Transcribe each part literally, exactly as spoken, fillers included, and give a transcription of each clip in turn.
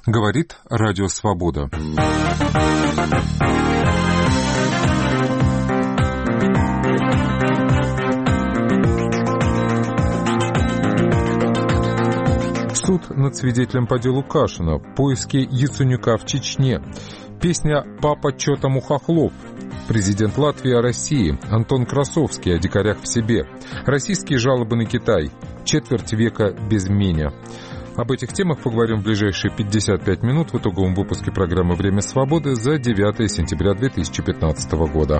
Говорит Радио Свобода. Суд над свидетелем по делу Кашина, поиски Яценюка в Чечне, песня «Папа, чё там у хохлов», президент Латвии о России, Антон Красовский о дикарях в себе, российские жалобы на Китай, четверть века без меня. Об этих темах поговорим в ближайшие пятьдесят пять минут в итоговом выпуске программы «Время свободы» за девятое сентября две тысячи пятнадцатого года.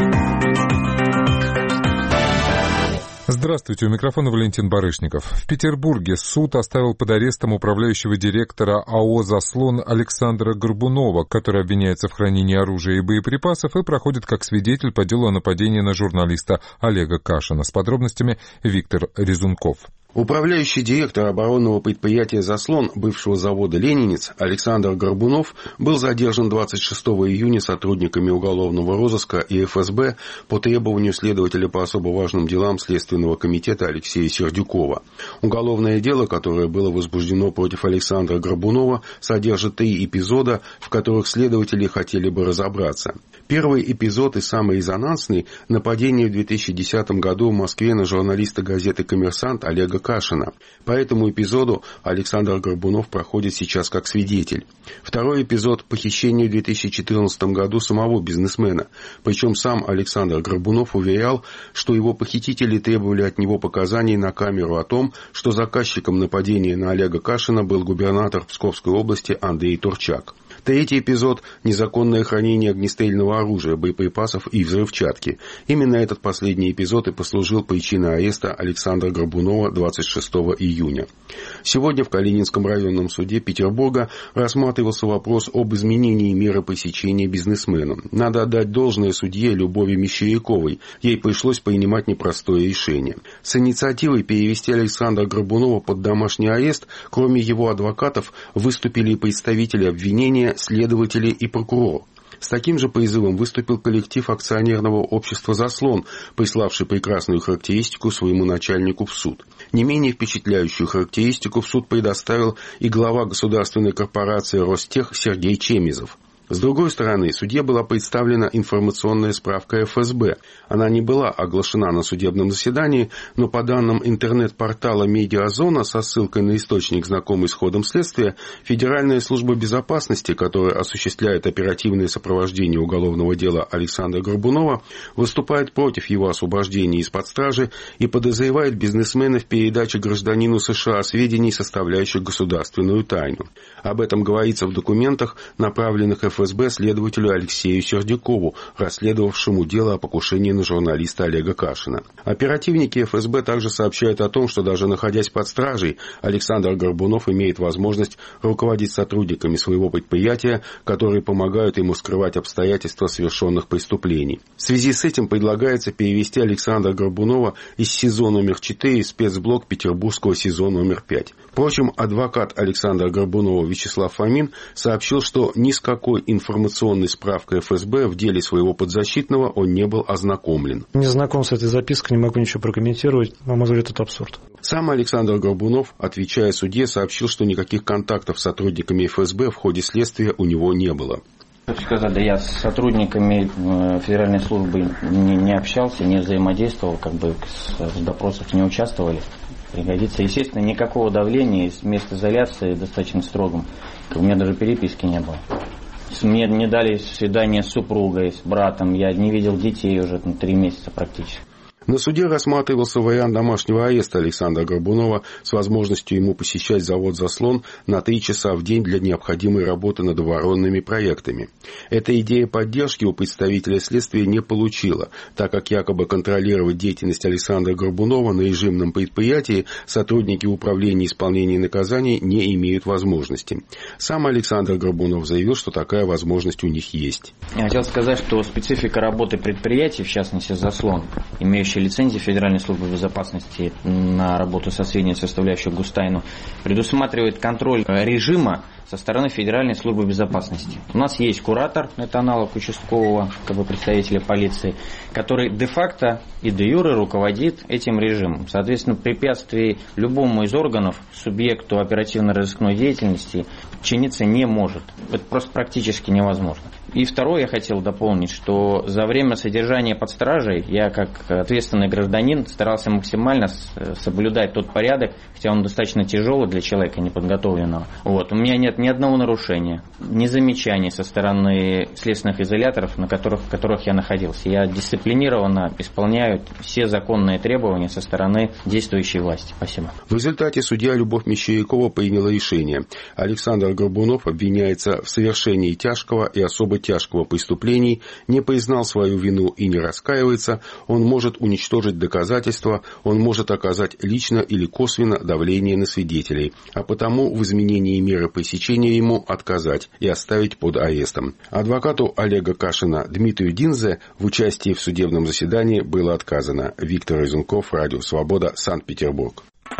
Здравствуйте, у микрофона Валентин Барышников. В Петербурге суд оставил под арестом управляющего директора АО «Заслон» Александра Горбунова, который обвиняется в хранении оружия и боеприпасов и проходит как свидетель по делу о нападении на журналиста Олега Кашина. С подробностями Виктор Резунков. Управляющий директор оборонного предприятия «Заслон» бывшего завода «Ленинец» Александр Горбунов был задержан двадцать шестого июня сотрудниками уголовного розыска и эф эс бэ по требованию следователя по особо важным делам Следственного комитета Алексея Сердюкова. Уголовное дело, которое было возбуждено против Александра Горбунова, содержит три эпизода, в которых следователи хотели бы разобраться. Первый эпизод и самый резонансный – нападение в две тысячи десятом году в Москве на журналиста газеты «Коммерсант» Олега Кашина. По этому эпизоду Александр Горбунов проходит сейчас как свидетель. Второй эпизод – похищение в две тысячи четырнадцатом году самого бизнесмена. Причем сам Александр Горбунов уверял, что его похитители требовали от него показаний на камеру о том, что заказчиком нападения на Олега Кашина был губернатор Псковской области Андрей Турчак. Третий эпизод – незаконное хранение огнестрельного оружия, боеприпасов и взрывчатки. Именно этот последний эпизод и послужил причиной ареста Александра Горбунова двадцать шестого июня. Сегодня в Калининском районном суде Петербурга рассматривался вопрос об изменении меры пресечения бизнесменам. Надо отдать должное судье Любови Мещеряковой. Ей пришлось принимать непростое решение. С инициативой перевести Александра Горбунова под домашний арест, кроме его адвокатов, выступили и представители обвинения, следователи и прокурор. С таким же призывом выступил коллектив акционерного общества «Заслон», приславший прекрасную характеристику своему начальнику в суд. Не менее впечатляющую характеристику в суд предоставил и глава государственной корпорации «Ростех» Сергей Чемизов. С другой стороны, судье была представлена информационная справка эф эс бэ. Она не была оглашена на судебном заседании, но по данным интернет-портала «Медиазона» со ссылкой на источник, знакомый с ходом следствия, Федеральная служба безопасности, которая осуществляет оперативное сопровождение уголовного дела Александра Горбунова, выступает против его освобождения из-под стражи и подозревает бизнесмена в передаче гражданину США сведений, составляющих государственную тайну. Об этом говорится в документах, направленных эф эс бэ следователю Алексею Сердюкову, расследовавшему дело о покушении на журналиста Олега Кашина. Оперативники эф эс бэ также сообщают о том, что даже находясь под стражей, Александр Горбунов имеет возможность руководить сотрудниками своего предприятия, которые помогают ему скрывать обстоятельства совершенных преступлений. В связи с этим предлагается перевести Александра Горбунова из СИЗО номер четыре в спецблок петербургского СИЗО номер пять. Впрочем, адвокат Александра Горбунова Вячеслав Фомин сообщил, что ни с какой информационной справкой эф эс бэ в деле своего подзащитного он не был ознакомлен. Не знаком с этой запиской, не могу ничего прокомментировать. На мой взгляд, это абсурд. Сам Александр Горбунов, отвечая судье, сообщил, что никаких контактов с сотрудниками эф эс бэ в ходе следствия у него не было. Хочу сказать, да я с сотрудниками федеральной службы не, не общался, не взаимодействовал, как бы с, с допросов не участвовали. Пригодится. Естественно, никакого давления, место изоляции достаточно строгом. У меня даже переписки не было. Мне не дали свидание с супругой, с братом. Я не видел детей уже на три месяца практически. На суде рассматривался вариант домашнего ареста Александра Горбунова с возможностью ему посещать завод «Заслон» на три часа в день для необходимой работы над оборонными проектами. Эта идея поддержки у представителя следствия не получила, так как якобы контролировать деятельность Александра Горбунова на режимном предприятии сотрудники управления исполнения наказаний не имеют возможности. Сам Александр Горбунов заявил, что такая возможность у них есть. Я хотел сказать, что специфика работы предприятий, в частности «Заслон», имеющий выдачи лицензии Федеральной службы безопасности на работу со сведениями, составляющих густайну, предусматривает контроль режима со стороны Федеральной службы безопасности. У нас есть куратор, это аналог участкового, как бы представителя полиции, который де-факто и де-юре руководит этим режимом. Соответственно, препятствий любому из органов субъекту оперативно-розыскной деятельности чиниться не может. Это просто практически невозможно. И второе, я хотел дополнить, что за время содержания под стражей я, как ответственный гражданин, старался максимально соблюдать тот порядок, хотя он достаточно тяжелый для человека неподготовленного. Вот. У меня нет ни одного нарушения, ни замечаний со стороны следственных изоляторов, на которых, в которых я находился. Я дисциплинированно исполняю все законные требования со стороны действующей власти. Спасибо. В результате судья Любовь Мещерякова приняла решение. Александр Горбунов обвиняется в совершении тяжкого и особо тяжкого преступлений, не признал свою вину и не раскаивается, он может уничтожить доказательства, он может оказать лично или косвенно давление на свидетелей, а потому в изменении меры пресечения ему отказать и оставить под арестом. Адвокату Олега Кашина Дмитрию Динзе в участии в судебном заседании было отказано. Виктор Изунков, Радио Свобода, Санкт-Петербург.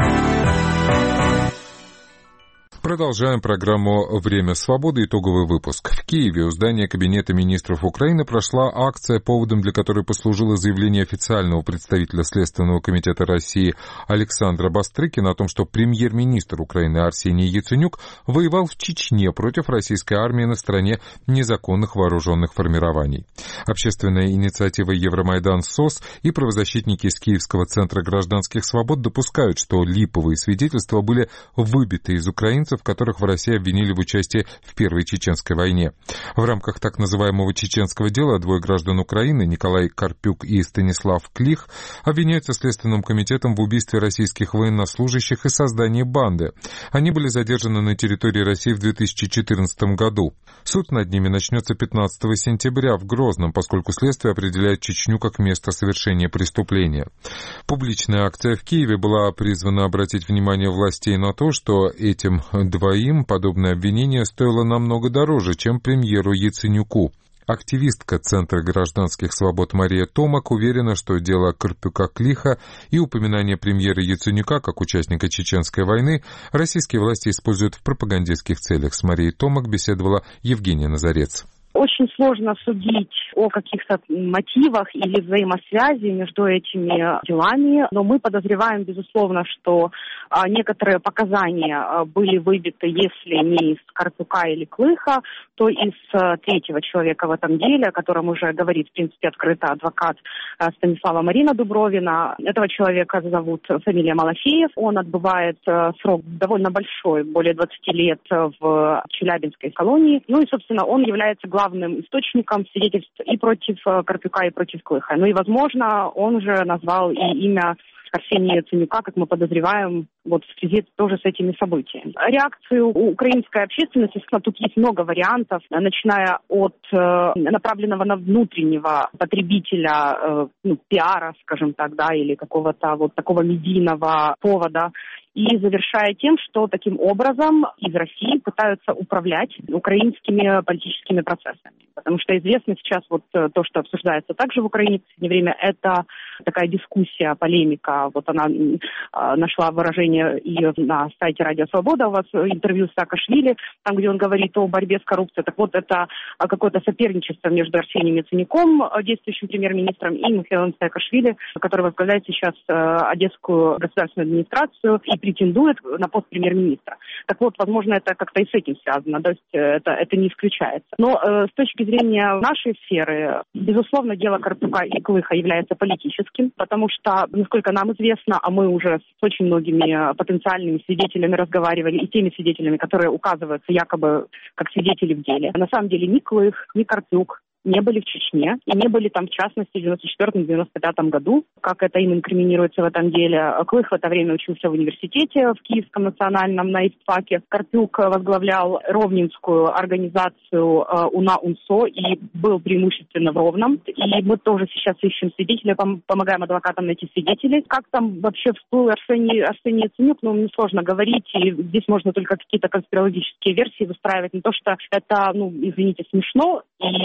Продолжаем программу «Время свободы». Итоговый выпуск. В Киеве у здания Кабинета министров Украины прошла акция, поводом для которой послужило заявление официального представителя Следственного комитета России Александра Бастрыкина о том, что премьер-министр Украины Арсений Яценюк воевал в Чечне против российской армии на стороне незаконных вооруженных формирований. Общественная инициатива Евромайдан СОС и правозащитники из Киевского центра гражданских свобод допускают, что липовые свидетельства были выбиты из украинцев, в которых в России обвинили в участии в Первой Чеченской войне. В рамках так называемого чеченского дела двое граждан Украины, Николай Карпюк и Станислав Клих, обвиняются Следственным комитетом в убийстве российских военнослужащих и создании банды. Они были задержаны на территории России в две тысячи четырнадцатом году. Суд над ними начнется пятнадцатого сентября в Грозном, поскольку следствие определяет Чечню как место совершения преступления. Публичная акция в Киеве была призвана обратить внимание властей на то, что этим двоим подобное обвинение стоило намного дороже, чем премьеру Яценюку. Активистка Центра гражданских свобод Мария Томак уверена, что дело Карпюка-Клиха и упоминание премьера Яценюка как участника Чеченской войны российские власти используют в пропагандистских целях. С Марией Томак беседовала Евгения Назарец. Очень сложно судить о каких-то мотивах или взаимосвязи между этими делами, но мы подозреваем, безусловно, что некоторые показания были выбиты, если не из Карпюка или Клыха, то из третьего человека в этом деле, о котором уже говорит, в принципе, открыто адвокат Станислава Марина Дубровина. Этого человека зовут фамилия Малафеев. Он отбывает срок довольно большой, более двадцати лет в Челябинской колонии. Ну и, собственно, он является главным главным источником свидетельств и против Карпюка, и против Клыха. Ну и, возможно, он же назвал и имя Арсения Яценюка, как мы подозреваем, вот в связи тоже с этими событиями. Реакции украинской общественности, тут есть много вариантов, начиная от э, направленного на внутреннего потребителя, э, ну, пиара, скажем так, да, или какого-то вот такого медийного повода, и завершая тем, что таким образом из России пытаются управлять украинскими политическими процессами. Потому что известно сейчас вот то, что обсуждается также в Украине в последнее время, это такая дискуссия, полемика. Вот она э, нашла выражение и на сайте Радио Свобода, у вас интервью с Саакашвили, там, где он говорит о борьбе с коррупцией. Так вот, это какое-то соперничество между Арсением Яценюком, действующим премьер-министром, и Михаилом Саакашвили, который возглавляет сейчас э, Одесскую государственную администрацию и претендует на пост премьер-министра. Так вот, возможно, это как-то и с этим связано, то есть это, это не исключается. Но э, с точки зрения нашей сферы, безусловно, дело Карпюка и Клыха является политическим, потому что, насколько нам известно, а мы уже с очень многими потенциальными свидетелями разговаривали, и теми свидетелями, которые указываются якобы как свидетели в деле. На самом деле ни Клых, ни Карпюк не были в Чечне, и не были там, в частности, в девяносто четвёртом — девяносто пятом году, как это им инкриминируется в этом деле. Клых в это время учился в университете, в Киевском национальном, на ИСТФАКе. Карпюк возглавлял ровненскую организацию УНА-УНСО и был преимущественно в Ровном. И мы тоже сейчас ищем свидетелей, помогаем адвокатам найти свидетелей. Как там вообще всплыл Арсений, Арсений Яценюк, ну, мне сложно говорить, и здесь можно только какие-то конспирологические версии выстраивать, не то что это, ну, извините, смешно, и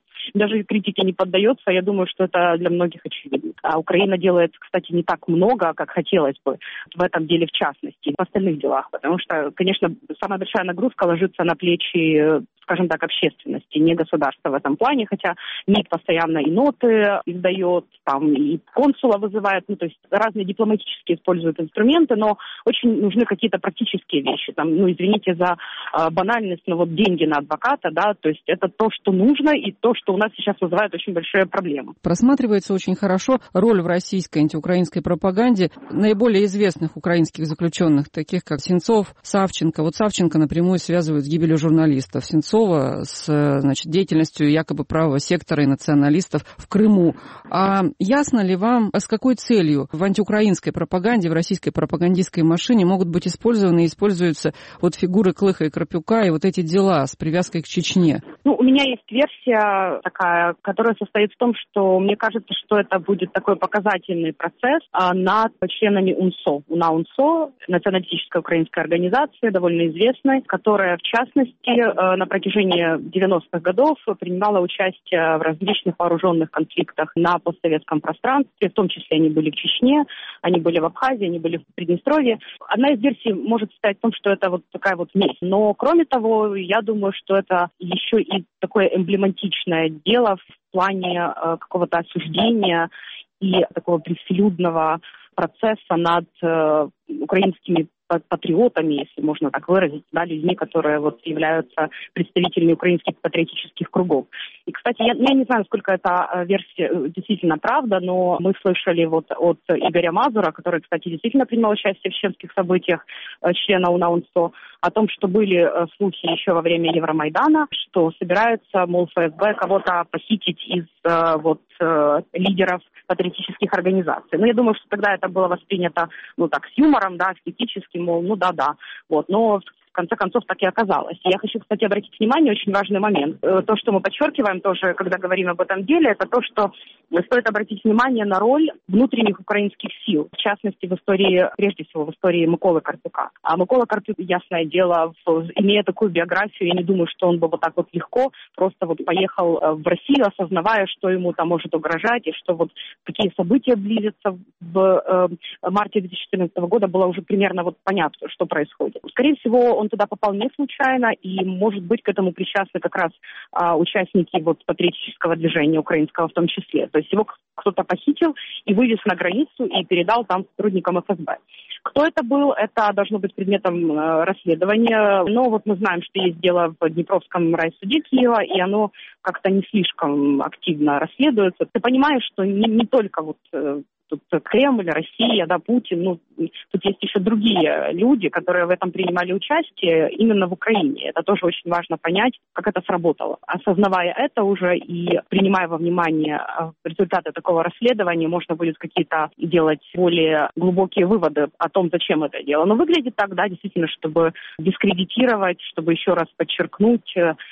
даже критике не поддается. Я думаю, что это для многих очевидно. А Украина делает, кстати, не так много, как хотелось бы в этом деле в частности, в остальных делах. Потому что, конечно, самая большая нагрузка ложится на плечи, скажем так, общественности, не государства в этом плане, хотя МИД постоянно и ноты издает, там и консула вызывает, ну, то есть разные дипломатические используют инструменты, но очень нужны какие-то практические вещи. Там, ну, извините за э, банальность, но вот деньги на адвоката, да, то есть это то, что нужно, и то, что у нас сейчас вызывает очень большие проблемы. Просматривается очень хорошо роль в российской антиукраинской пропаганде наиболее известных украинских заключенных, таких как Сенцов, Савченко. Вот Савченко напрямую связывают с гибелью журналистов. Сенцова с, значит, деятельностью якобы правого сектора и националистов в Крыму. А ясно ли вам, с какой целью в антиукраинской пропаганде, в российской пропагандистской машине могут быть использованы и используются вот фигуры Клыха и Карпюка и вот эти дела с привязкой к Чечне? Ну, у меня есть версия такая, которая состоит в том, что мне кажется, что это будет такой показательный процесс а, над членами УНСО. УНА УНСО, националистическая украинская организация, довольно известная, которая, в частности, на протяжении девяностых годов принимала участие в различных вооруженных конфликтах на постсоветском пространстве, в том числе они были в Чечне, они были в Абхазии, они были в Приднестровье. Одна из версий может состоять в том, что это вот такая вот месть. Но, кроме того, я думаю, что это еще и такое эмблематичное дело в плане э, какого-то осуждения и такого пресслюдного процесса над э, украинскими патриотами, если можно так выразить, да, людьми, которые вот являются представителями украинских патриотических кругов. И, кстати, я, я не знаю, насколько эта версия действительно правда, но мы слышали вот от Игоря Мазура, который, кстати, действительно принимал участие в чеченских событиях, члена УНА УНСО, о том, что были слухи еще во время Евромайдана, что собирается, мол, ФСБ кого-то похитить из вот лидеров патриотических организаций. Ну, я думаю, что тогда это было воспринято, ну, так, с юмором, да, скептически, мол, ну, да-да. Вот, но в конце концов так и оказалось. И я хочу, кстати, обратить внимание, очень важный момент. То, что мы подчеркиваем тоже, когда говорим об этом деле, это то, что стоит обратить внимание на роль внутренних украинских сил, в частности, в истории, прежде всего, в истории Миколы Карпюка. А Микола Карпюк, ясное дело, имея такую биографию, я не думаю, что он бы вот так вот легко просто вот поехал в Россию, осознавая, что ему там может угрожать, и что вот какие события близятся в э, марте две тысячи четырнадцатого года, было уже примерно вот понятно, что происходит. Скорее всего, он туда попал не случайно, и, может быть, к этому причастны как раз а, участники вот патриотического движения украинского в том числе. То есть его кто-то похитил и вывез на границу и передал там сотрудникам эф эс бэ. Кто это был, это должно быть предметом э, расследования. Но вот мы знаем, что есть дело в Днепровском райсуде Киева, и оно как-то не слишком активно расследуется. Ты понимаешь, что не, не только вот... Э, Тут Кремль, Россия, да, Путин, ну, тут есть еще другие люди, которые в этом принимали участие именно в Украине. Это тоже очень важно понять, как это сработало. Осознавая это уже и принимая во внимание результаты такого расследования, можно будет какие-то делать более глубокие выводы о том, зачем это дело. Но выглядит так, да, действительно, чтобы дискредитировать, чтобы еще раз подчеркнуть,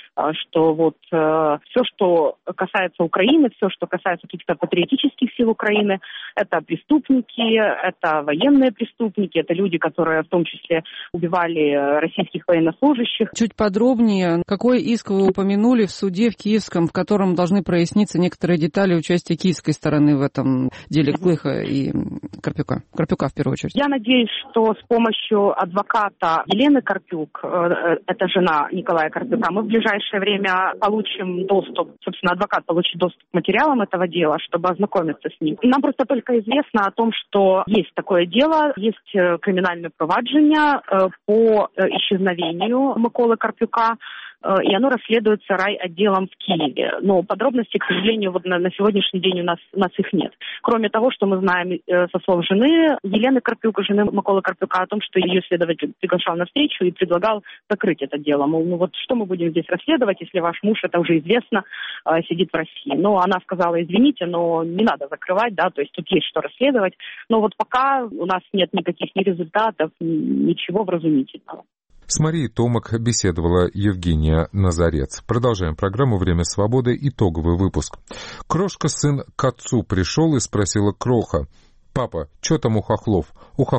что вот все, что касается Украины, все, что касается каких-то патриотических сил Украины, это преступники, это военные преступники, это люди, которые в том числе убивали российских военнослужащих. Чуть подробнее, какой иск вы упомянули в суде в Киевском, в котором должны проясниться некоторые детали участия киевской стороны в этом деле Клыха и Карпюка? Карпюка, в первую очередь. Я надеюсь, что с помощью адвоката Елены Карпюк, это жена Николая Карпюка, мы в ближайшее время получим доступ, собственно, адвокат получит доступ к материалам этого дела, чтобы ознакомиться с ним. Нам просто только известно о том, что есть такое дело, есть криминальное проваджение по исчезновению Миколы Карпюка, и оно расследуется райотделом в Киеве. Но подробностей, к сожалению, вот на, на сегодняшний день у нас, у нас их нет. Кроме того, что мы знаем э, со слов жены Елены Карпюка, жены Миколы Карпюка, о том, что ее следователь приглашал на встречу и предлагал закрыть это дело. Мол, ну вот что мы будем здесь расследовать, если ваш муж, это уже известно, э, сидит в России. Но она сказала, извините, но не надо закрывать, да, то есть тут есть что расследовать. Но вот пока у нас нет никаких ни результатов, ни, ничего вразумительного. С Марией Томак беседовала Евгения Назарец. Продолжаем программу «Время свободы». Итоговый выпуск. Крошка-сын к отцу пришел и спросила Кроха: «Папа, что там у хохлов? У хохлов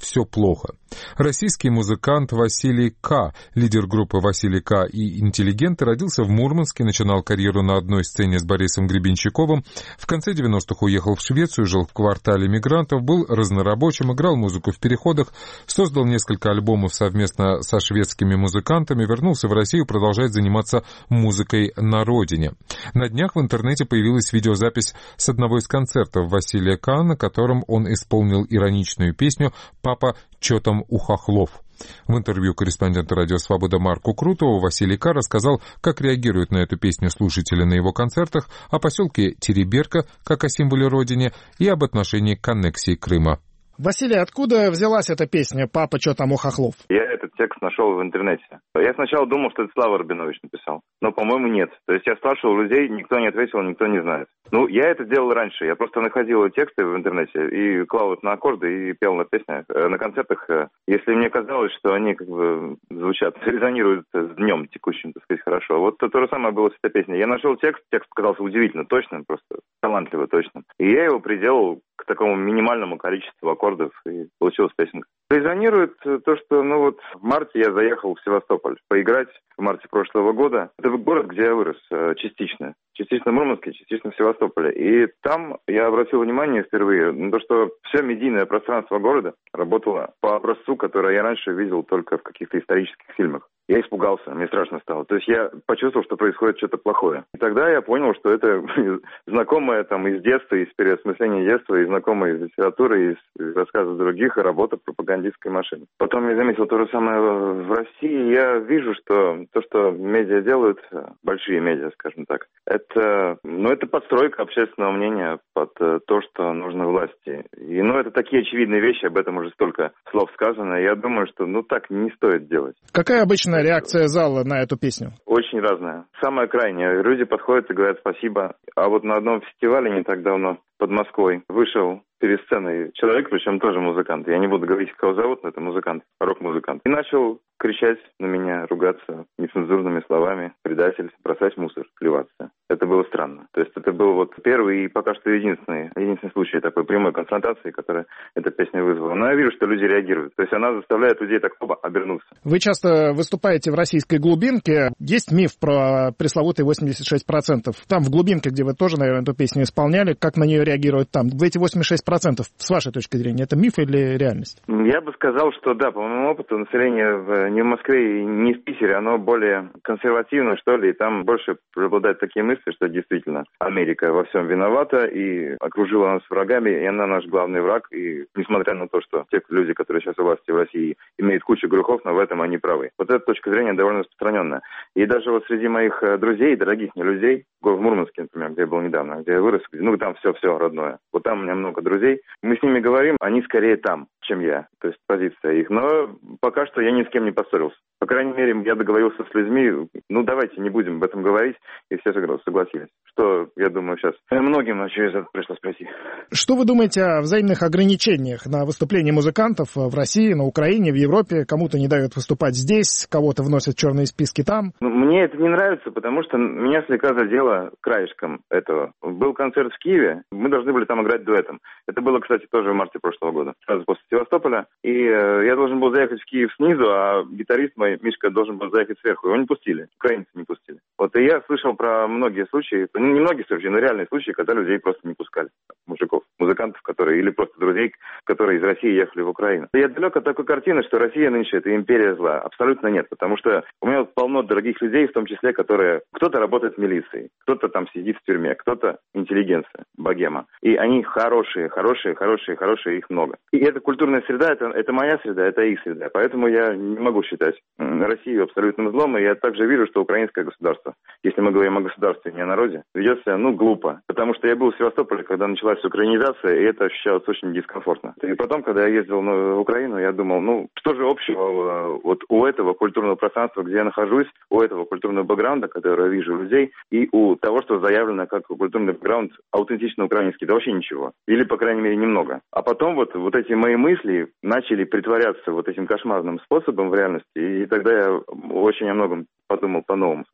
все плохо. Российский музыкант Василий К., лидер группы Василий К. и «Интеллигенты», родился в Мурманске, начинал карьеру на одной сцене с Борисом Гребенщиковым. В конце девяностых уехал в Швецию, жил в квартале мигрантов, был разнорабочим, играл музыку в переходах, создал несколько альбомов совместно со шведскими музыкантами, вернулся в Россию, продолжает заниматься музыкой на родине. На днях в интернете появилась видеозапись с одного из концертов Василия К., на котором он исполнил ироничную песню «Папа, чё там у хохлов?». В интервью корреспонденту «Радио Свобода» Марку Крутову Василий К. рассказал, как реагируют на эту песню слушатели на его концертах, о поселке Тереберка, как о символе Родине, и об отношении к аннексии Крыма. Василий, откуда взялась эта песня «Папа, чё там у хохлов»? Я этот текст нашел в интернете. Я сначала думал, что это Слава Рабинович написал, но, по-моему, нет. То есть я спрашивал людей, никто не ответил, никто не знает. Ну, я это делал раньше. Я просто находил тексты в интернете и клал их на аккорды и пел на песнях. На концертах, если мне казалось, что они как бы звучат, резонируют с днем текущим, так сказать, хорошо. Вот то, то же самое было с этой песней. Я нашел текст, текст показался удивительно точным, просто талантливо точным. И я его приделал к такому минимальному количеству аккордов, и получилась песенка. Резонирует то, что, ну вот, в марте я заехал в Севастополь поиграть, в марте прошлого года. Это город, где я вырос, частично. Частично в Мурманске, частично в Севастополе. И там я обратил внимание впервые на то, что все медийное пространство города работало по образцу, который я раньше видел только в каких-то исторических фильмах. Я испугался, мне страшно стало. То есть я почувствовал, что происходит что-то плохое. И тогда я понял, что это знакомое там из детства, из переосмысления детства, и знакомое из литературы, из рассказов других, и работа пропагандистской машины. Потом я заметил то же самое в России. Я вижу, что то, что медиа делают, большие медиа, скажем так, это, ну, это подстройка общественного мнения под то, что нужно власти. И, ну, это такие очевидные вещи, об этом уже столько слов сказано. Я думаю, что, ну, так не стоит делать. Какая обычная реакция зала на эту песню? Очень разная. Самая крайняя. Люди подходят и говорят спасибо. А вот на одном фестивале не так давно под Москвой вышел перед сценой человек, причем тоже музыкант. Я не буду говорить, как его зовут, но это музыкант, рок-музыкант. И начал кричать на меня, ругаться нецензурными словами, предатель, бросать мусор, плеваться. Это было странно. То есть это был вот первый и пока что единственный, единственный случай такой прямой конфронтации, которая эта песня вызвала. Но я вижу, что люди реагируют. То есть она заставляет людей так оба обернуться. Вы часто выступаете в российской глубинке. Есть миф про пресловутые восемьдесят шесть процентов. Там в глубинке, где вы тоже, наверное, эту песню исполняли, как на нее реагируют там? В эти восемьдесят шесть процентов, с вашей точки зрения, это миф или реальность? Я бы сказал, что да, по моему опыту, население в, не в Москве и не в Питере, оно более консервативно, что ли, и там больше преобладают такие мысли, что действительно Америка во всем виновата и окружила нас врагами, и она наш главный враг, и несмотря на то, что те люди, которые сейчас у власти в России, имеют кучу грехов, но в этом они правы. Вот эта точка зрения довольно распространенная. И даже вот среди моих друзей, дорогих мне людей, в Мурманске, например, где я был недавно, где я вырос, ну там все-все родное. Вот там у меня много друзей. Мы с ними говорим, они скорее там, чем я. То есть позиция их. Но пока что я ни с кем не поссорился. По крайней мере, я договорился с людьми, ну давайте не будем об этом говорить, и все согласились. Что, я думаю, сейчас многим через это пришлось пройти. Что вы думаете о взаимных ограничениях на выступления музыкантов в России, на Украине, в Европе? Кому-то не дают выступать здесь, кого-то вносят в черные списки там? Ну, мне это не нравится, потому что меня слегка задело краешком этого. Был концерт в Киеве, мы должны были там играть дуэтом. Это было, кстати, тоже в марте прошлого года, сразу после Севастополя. И э, я должен был заехать в Киев снизу, а гитарист мой, Мишка, должен был заехать сверху. Его не пустили, украинцы не пустили. Вот и я слышал про многие случаи, ну, не многие случаи, но реальные случаи, когда людей просто не пускали. Мужиков, музыкантов, которые, или просто друзей, которые из России ехали в Украину. Я далек от такой картины, что Россия нынче это империя зла. Абсолютно нет, потому что у меня полно дорогих людей, в том числе, которые... Кто-то работает в милиции, кто-то там сидит в тюрьме, кто-то интеллигенция, богема. И они хорошие, хорошие, хорошие, хорошие, их много. И эта культурная среда, это, это моя среда, это их среда. Поэтому я не могу считать Россию абсолютным злом, и я также вижу, что украинское государство, если мы говорим о государстве, не о народе, ведет себя, ну, глупо. Потому что я был в Севастополе, когда началась украинизация, и это ощущалось очень дискомфортно. И потом, когда я ездил в Украину, я думал, ну, что же общего вот у этого культурного пространства, где я нахожусь, у этого культурного бэкграунда, который я вижу у людей, и у того, что заявлено как культурный бэкграунд аутентично украинский, да вообще ничего. Или, по крайней мере, немного. А потом вот, вот эти мои мысли начали притворяться вот этим кошмарным способом в реальности, и тогда я очень о многом подумал по-новому, скажем так.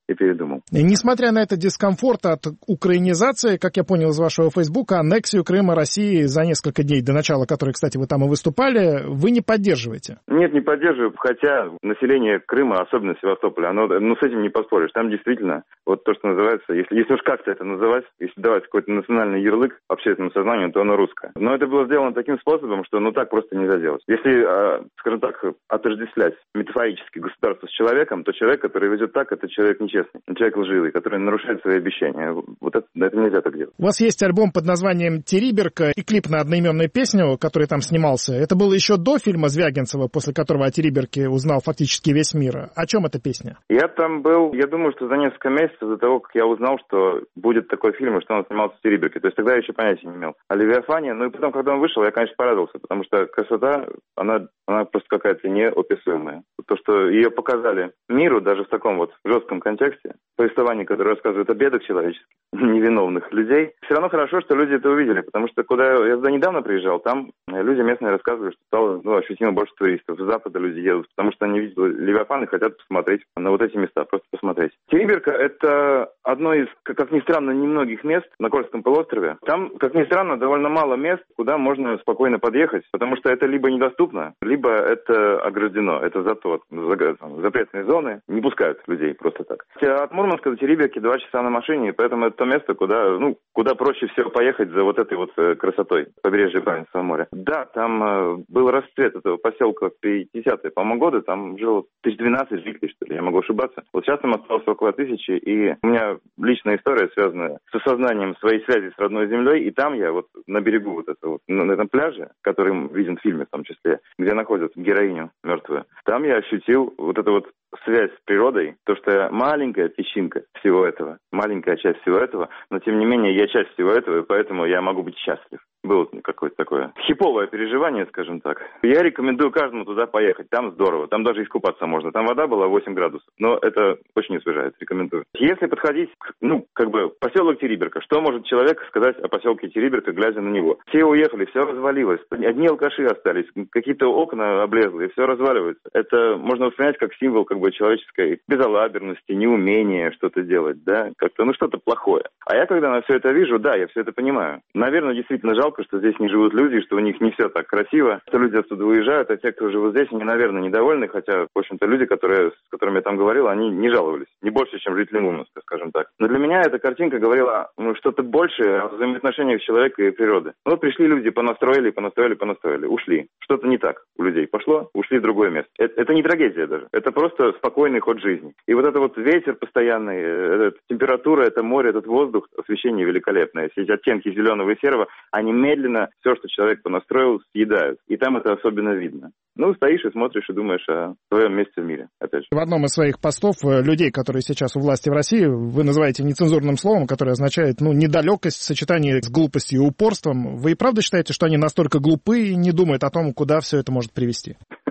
и передумал. И несмотря на этот дискомфорт от украинизации, как я понял из вашего Фейсбука, аннексию Крыма России за несколько дней до начала которой, кстати, вы там и выступали, вы не поддерживаете? Нет, не поддерживаю, хотя население Крыма, особенно Севастополя, оно, ну, с этим не поспоришь. Там действительно, вот то, что называется, если, если уж как-то это называть, если давать какой-то национальный ярлык общественному сознанию, то оно русское. Но это было сделано таким способом, что ну так просто нельзя делать. Если, скажем так, отождествлять метафорически государство с человеком, то человек, который ведет так, это человек нечестный, человек лживый, который нарушает свои обещания. Вот это, это нельзя так делать. У вас есть альбом под названием «Териберка» и клип на одноименную песню, который там снимался. Это было еще до фильма Звягинцева, после которого о Териберке узнал фактически весь мир. О чем эта песня? Я там был, я думаю, что за несколько месяцев до того, как я узнал, что будет такой фильм, и что он снимался в Териберке. То есть тогда я еще понятия не имел о Левиафане. Ну и потом, когда он вышел, я, конечно, порадовался, потому что красота, она, она просто какая-то неописуемая. То, что ее показали миру, даже в таком вот жестком контексте, повествование, которое рассказывает о бедах человеческих, невиновных людей, все равно хорошо, что люди это увидели, потому что куда я туда недавно приезжал, там люди местные рассказывали, что стало ну, ощутимо больше туристов. С запада люди едут, потому что они видят Левиафан и хотят посмотреть на вот эти места, просто посмотреть. Териберка — это одно из, как ни странно, немногих мест на Кольском полуострове. Там, как ни странно, довольно мало мест, куда можно спокойно подъехать, потому что это либо недоступно, либо это ограждено, это зато запретные зоны, не пускают людей просто так. От Мурманска до Териберки два часа на машине, и поэтому это то место, куда, ну, куда проще всего поехать за вот этой вот красотой побережья Баренцева моря. Да, там э, был расцвет этого поселка в пятидесятые, по-моему, годы, там жило тысяч двенадцать жителей, что ли, я могу ошибаться. Вот сейчас там осталось около тысячи, и у меня личная история, связанная с осознанием своей связи с родной землей, и там я вот на берегу вот этого, вот, на этом пляже, который виден в фильме в том числе, где находят героиню мертвую, там я ощутил вот эту вот связь с природой, то, что я маленькая песчинка всего этого, маленькая часть всего этого, но тем не менее я часть всего этого, и поэтому я могу быть счастлив. Было какое-то такое хиповое переживание, скажем так. Я рекомендую каждому туда поехать, там здорово, там даже искупаться можно. Там вода была восемь градусов, но это очень освежает, рекомендую. Если подходить, ну, как бы, поселок Териберка, что может человек сказать о поселке Териберка, глядя на него? Все уехали, все развалилось, одни алкаши остались, какие-то окна облезлые, все разваливается. Это можно воспринять как символ, как бы, человеческой безалаберности, неумения что-то делать, да, как-то, ну, что-то плохое. А я, когда на все это вижу, да, я все это понимаю. Наверное, действительно жалко, что здесь не живут люди, что у них не все так красиво, что люди отсюда уезжают, а те, кто живут здесь, они, наверное, недовольны, хотя, в общем-то, люди, которые, с которыми я там говорил, они не жаловались. Не больше, чем жители Мурманска, скажем так. Но для меня эта картинка говорила, ну, что-то большее о взаимоотношениях человека и природы. Ну, вот пришли люди, понастроили, понастроили, понастроили, ушли. Что-то не так у людей пошло, ушли в другое место. Это, это не трагедия даже, это просто спокойный ход жизни. И вот это вот ветер постоянный, эта температура, это море, этот воздух, освещение великолепное, все эти оттенки зеленого и серого, они медленно все, что человек понастроил, съедают. И там это особенно видно. Ну, стоишь и смотришь и думаешь о своем месте в мире, опять же. В одном из своих постов людей, которые сейчас у власти в России, вы называете нецензурным словом, которое означает, ну, недалекость в сочетании с глупостью и упорством. Вы и правда считаете, что они настолько глупы и не думают о том, куда все это может привести?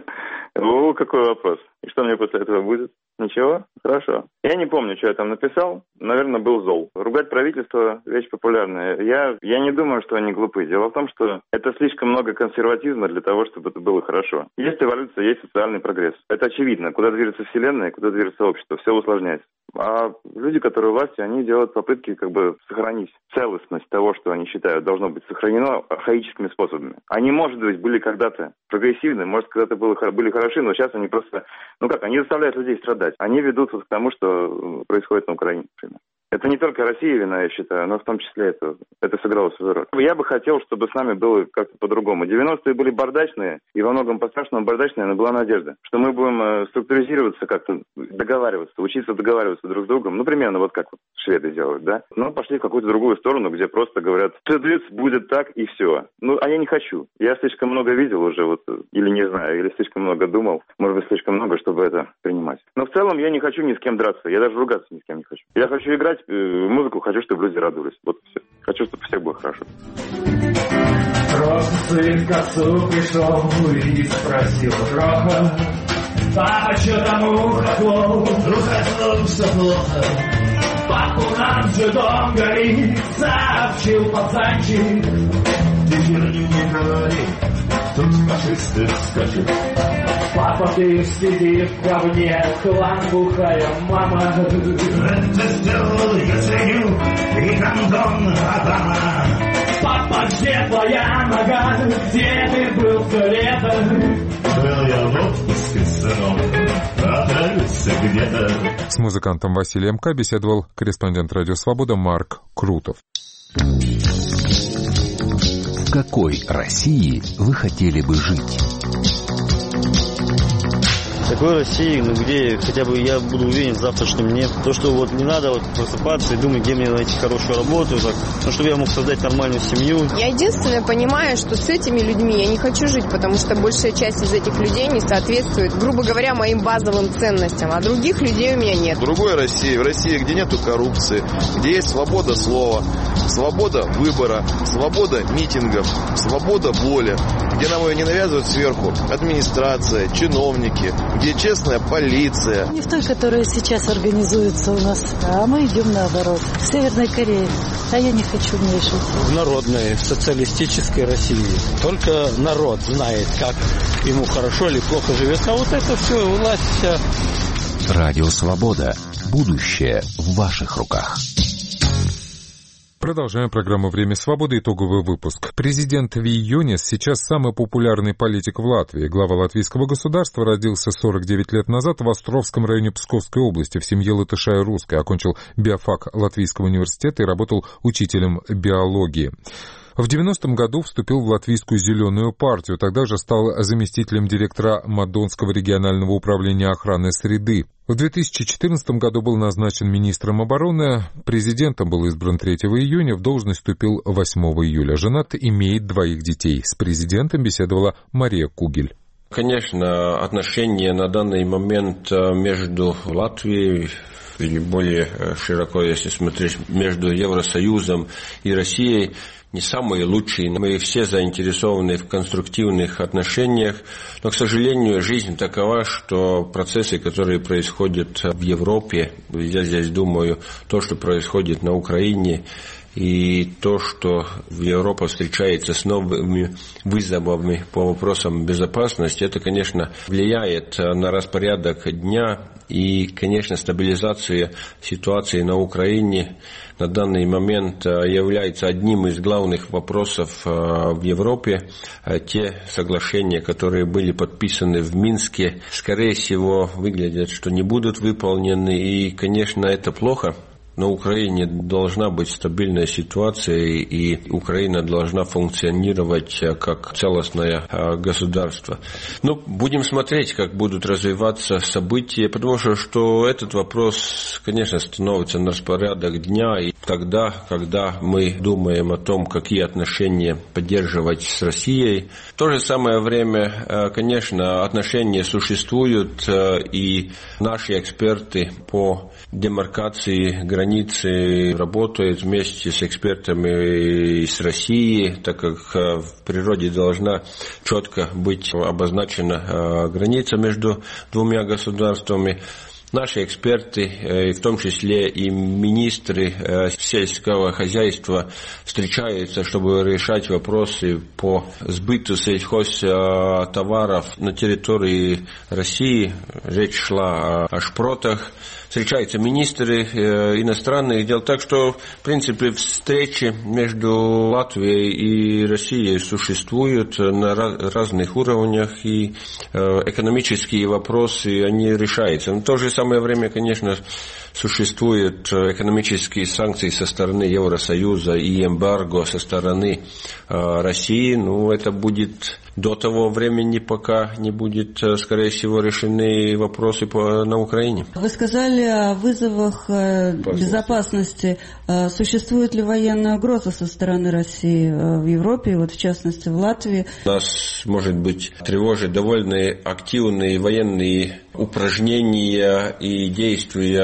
О, какой вопрос. И что мне после этого будет? Ничего? Хорошо. Я не помню, что я там написал. Наверное, был зол. Ругать правительство – вещь популярная. Я, я не думаю, что они глупы. Дело в том, что это слишком много консерватизма для того, чтобы это было хорошо. Есть эволюция, есть социальный прогресс. Это очевидно. Куда движется Вселенная, куда движется общество. Все усложняется. А люди, которые у власти, они делают попытки как бы сохранить целостность того, что они считают должно быть сохранено архаическими способами. Они, может быть, были когда-то прогрессивны, может, когда-то были, были хороши, но сейчас они просто, ну как, они заставляют людей страдать. Они ведут вот к тому, что происходит на Украине, например. Это не только Россия вина, я считаю, но в том числе это, это сыграло свою роль. Я бы хотел, чтобы с нами было как-то по-другому. девяностые были бардачные, и во многом по-страшному бардачные, но была надежда, что мы будем структуризироваться как-то, договариваться, учиться договариваться друг с другом. Ну, примерно вот как вот шведы делают, да? Но пошли в какую-то другую сторону, где просто говорят, тыдыц, будет так, и все. Ну, а я не хочу. Я слишком много видел уже, вот, или не знаю, или слишком много думал, может быть, слишком много, чтобы это принимать. Но в целом я не хочу ни с кем драться, я даже ругаться ни с кем не хочу. Я хочу играть музыку, хочу, чтобы люди радовались. Вот все. Хочу, чтобы всех было хорошо. Просто сын к отцу пришел и спросил Кроха: папа, что там у хохлов? Друг, что плохо. Папу, нам же дом горит, сообщил пацанчик. ты херню не говори, тут фашисты скачут. Папа, ты сиди в говне, клан бухая мама. Это сделал я ценю, и Гандон Адама. Папа, где твоя нога, где ты был все лето? Был я в отпуске, сынок, отравился где-то. С музыкантом Василием К. беседовал корреспондент «Радио Свобода» Марк Крутов. В какой России вы хотели бы жить? В такой России, ну где хотя бы я буду уверен в завтрашнем дне. То, что вот не надо вот просыпаться и думать, где мне найти хорошую работу, так, ну, чтобы я мог создать нормальную семью. Я единственное понимаю, что с этими людьми я не хочу жить, потому что большая часть из этих людей не соответствует, грубо говоря, моим базовым ценностям, а других людей у меня нет. В другой России, в России, где нету коррупции, где есть свобода слова, свобода выбора, свобода митингов, свобода воли, где нам ее не навязывают сверху администрация, чиновники, где честная полиция. Не в той, которая сейчас организуется у нас, а мы идем наоборот. В Северной Корее. А я не хочу в ней жить. В народной, в социалистической России. Только народ знает, как ему хорошо или плохо живет. А вот это все, власть вся. Радио Свобода. Будущее в ваших руках. Продолжаем программу «Время свободы». Итоговый выпуск. Президент Вийонис сейчас самый популярный политик в Латвии. Глава латвийского государства родился сорок девять лет назад в Островском районе Псковской области в семье латыша и русской. Окончил биофак Латвийского университета и работал учителем биологии. В девяностом году вступил в Латвийскую зеленую партию, тогда же стал заместителем директора Мадонского регионального управления охраны среды. В две тысячи четырнадцатом году был назначен министром обороны, президентом был избран третьего июня, в должность вступил восьмого июля. Женат, имеет двоих детей. С президентом беседовала Мария Кугель. Конечно, отношения на данный момент между Латвией, или более широко, если смотреть, между Евросоюзом и Россией, не самые лучшие. Мы все заинтересованы в конструктивных отношениях, но, к сожалению, жизнь такова, что процессы, которые происходят в Европе, я здесь думаю, то, что происходит на Украине, и то, что Европа встречается с новыми вызовами по вопросам безопасности, это, конечно, влияет на распорядок дня и, конечно, стабилизация ситуации на Украине на данный момент является одним из главных вопросов в Европе. Те соглашения, которые были подписаны в Минске, скорее всего, выглядят, что не будут выполнены, и, конечно, это плохо. На Украине должна быть стабильная ситуация, и Украина должна функционировать как целостное государство. Ну, будем смотреть, как будут развиваться события, потому что, что этот вопрос, конечно, становится на распорядок дня, и тогда, когда мы думаем о том, какие отношения поддерживать с Россией. В то же самое время, конечно, отношения существуют, и наши эксперты по демаркации границ работают вместе с экспертами из России, так как в природе должна четко быть обозначена граница между двумя государствами. Наши эксперты, в том числе и министры сельского хозяйства, встречаются, чтобы решать вопросы по сбыту сельхозтоваров на территории России. Речь шла о шпротах. Встречаются министры иностранных дел. Так что, в принципе, встречи между Латвией и Россией существуют на разных уровнях, и экономические вопросы, они решаются. Но в то же самое время, конечно, существуют экономические санкции со стороны Евросоюза и эмбарго со стороны России. Ну, это будет до того времени, пока не будет, скорее всего, решены вопросы по, на Украине. Вы сказали о вызовах безопасности. Существует ли военная угроза со стороны России в Европе, вот в частности в Латвии? Нас, может быть, тревожит довольно активные военные упражнения и действия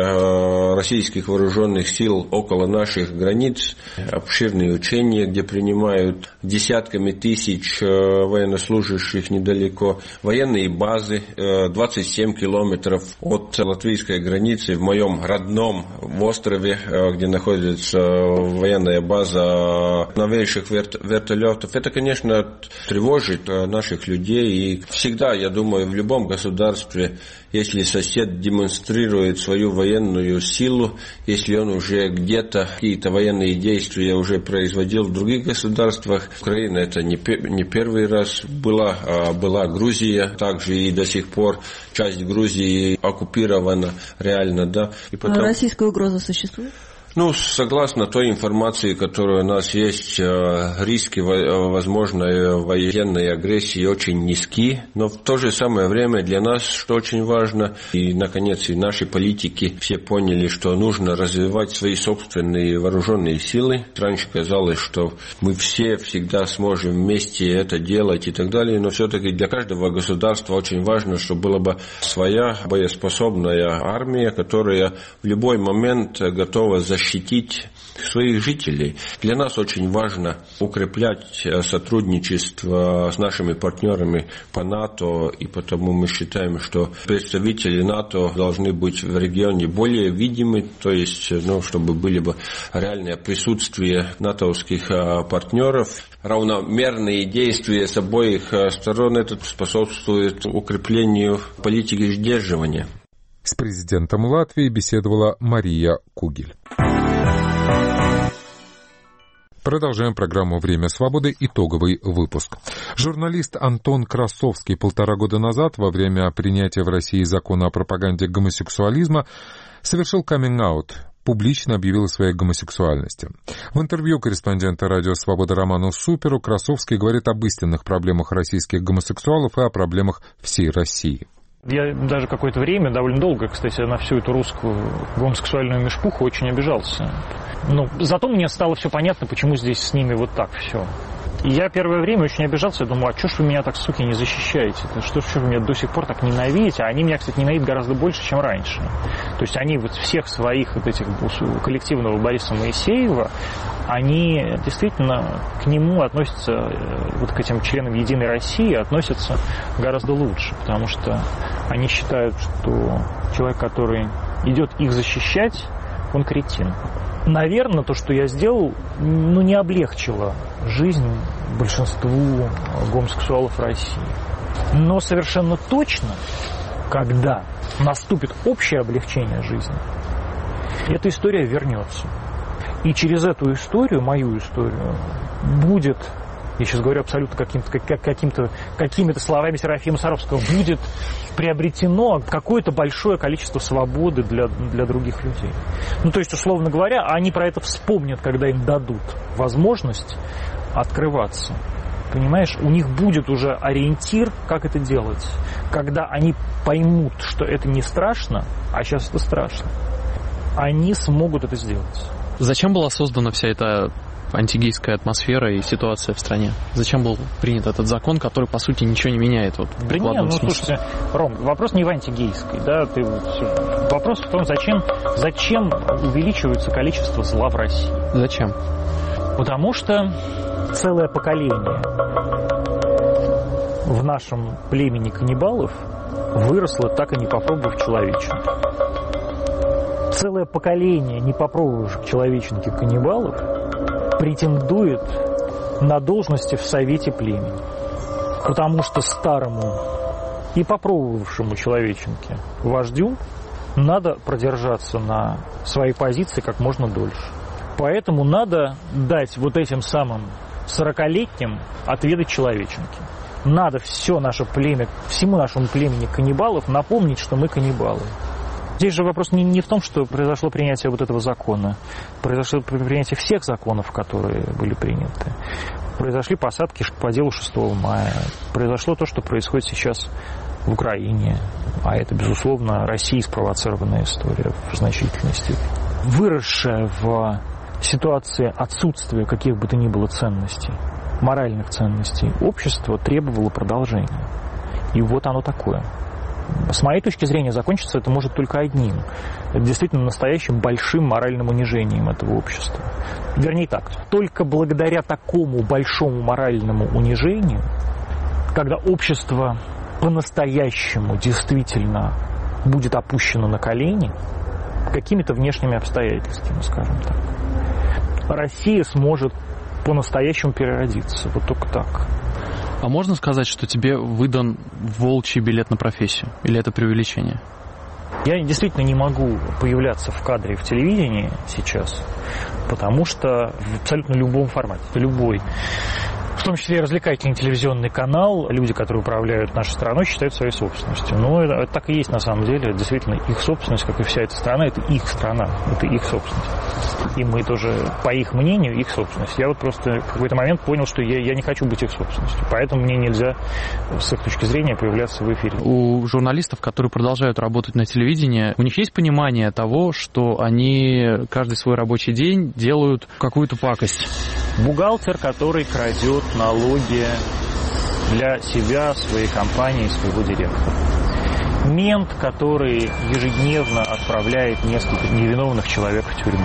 российских вооруженных сил около наших границ, обширные учения, где принимают десятками тысяч военнослужащих недалеко, военные базы, двадцать семь километров от латвийской границы в моем родном острове, где находится военная база новейших вертолетов. Это, конечно, тревожит наших людей. И всегда, я думаю, в любом государстве, если сосед демонстрирует свою военную силу, если он уже где-то какие-то военные действия уже производил в других государствах, Украина это не, не первый раз была, была Грузия, также и до сих пор часть Грузии оккупирована реально, да. И потом... Российская угроза существует? Ну, согласно той информации, которая у нас есть, риски возможной военной агрессии очень низки, но в то же самое время для нас, что очень важно, и, наконец, и наши политики все поняли, что нужно развивать свои собственные вооруженные силы. Раньше казалось, что мы все всегда сможем вместе это делать и так далее, но все-таки для каждого государства очень важно, чтобы была бы своя боеспособная армия, которая в любой момент готова защитить защитить своих жителей. Для нас очень важно укреплять сотрудничество с нашими партнерами по НАТО, и потому мы считаем, что представители НАТО должны быть в регионе более видимы, то есть, ну, чтобы были бы реальное присутствие натовских партнеров. Равномерные действия с обоих сторон это способствует укреплению политики сдерживания. С президентом Латвии беседовала Мария Кугель. Продолжаем программу «Время свободы». Итоговый выпуск. Журналист Антон Красовский полтора года назад, во время принятия в России закона о пропаганде гомосексуализма, совершил каминг-аут, публично объявил о своей гомосексуальности. В интервью корреспондента радио «Свобода» Роману Суперу Красовский говорит об истинных проблемах российских гомосексуалов и о проблемах всей России. Я даже какое-то время, довольно долго, кстати, на всю эту русскую гомосексуальную мешпуху очень обижался. Но зато мне стало все понятно, почему здесь с ними вот так все. И я первое время очень обижался, я думаю, а что ж вы меня так, суки, не защищаете? Что ж вы меня до сих пор так ненавидите? А они меня, кстати, ненавидят гораздо больше, чем раньше. То есть они вот всех своих вот этих коллективного Бориса Моисеева, они действительно к нему относятся, вот к этим членам Единой России относятся гораздо лучше, потому что они считают, что человек, который идет их защищать, он кретин. Наверное, то, что я сделал, ну, не облегчило жизнь большинству гомосексуалов России. Но совершенно точно, когда наступит общее облегчение жизни, эта история вернется. И через эту историю, мою историю, будет, я сейчас говорю абсолютно каким-то, каким-то, какими-то словами Серафима Саровского, будет приобретено какое-то большое количество свободы для, для других людей. Ну, то есть, условно говоря, они про это вспомнят, когда им дадут возможность открываться. Понимаешь, у них будет уже ориентир, как это делать. Когда они поймут, что это не страшно, а сейчас это страшно, они смогут это сделать. Зачем была создана вся эта антигейская атмосфера и ситуация в стране? Зачем был принят этот закон, который, по сути, ничего не меняет? Вот, да не, ну, слушайте, Ром, вопрос не в антигейской, да, ты, вопрос в том, зачем, зачем увеличивается количество зла в России. Зачем? Потому что целое поколение в нашем племени каннибалов выросло, так и не попробовав человеченки. Целое поколение не попробовавших человеченки каннибалов претендует на должности в совете племени. Потому что старому и попробовавшему человеченке вождю надо продержаться на своей позиции как можно дольше. Поэтому надо дать вот этим самым сорокалетним отведать человеченки. Надо все наше племя, всему нашему племени каннибалов напомнить, что мы каннибалы. Здесь же вопрос не, не в том, что произошло принятие вот этого закона. Произошло принятие всех законов, которые были приняты. Произошли посадки по делу шестого мая. Произошло то, что происходит сейчас в Украине. А это, безусловно, Россией спровоцированная история в значительной степени. Выросшая в ситуации отсутствия каких бы то ни было ценностей, моральных ценностей, общество требовало продолжения. И вот оно такое. С моей точки зрения, закончиться это может только одним. Это действительно настоящим большим моральным унижением этого общества. Вернее так, только благодаря такому большому моральному унижению, когда общество по-настоящему действительно будет опущено на колени какими-то внешними обстоятельствами, скажем так, Россия сможет по-настоящему переродиться. Вот только так. А можно сказать, что тебе выдан волчий билет на профессию? Или это преувеличение? Я действительно не могу появляться в кадре в телевидении сейчас, потому что в абсолютно любом формате, любой, в том числе и развлекательный телевизионный канал, люди, которые управляют нашей страной, считают своей собственностью. Но это, это так и есть на самом деле. Это действительно их собственность, как и вся эта страна, это их страна, это их собственность. И мы тоже, по их мнению, их собственность. Я вот просто в какой-то момент понял, что я, я не хочу быть их собственностью. Поэтому мне нельзя, с их точки зрения, появляться в эфире. У журналистов, которые продолжают работать на телевидении, у них есть понимание того, что они каждый свой рабочий день делают какую-то пакость? Бухгалтер, который крадет налоги для себя, своей компании, своего директора. Мент, который ежедневно отправляет несколько невиновных человек в тюрьму.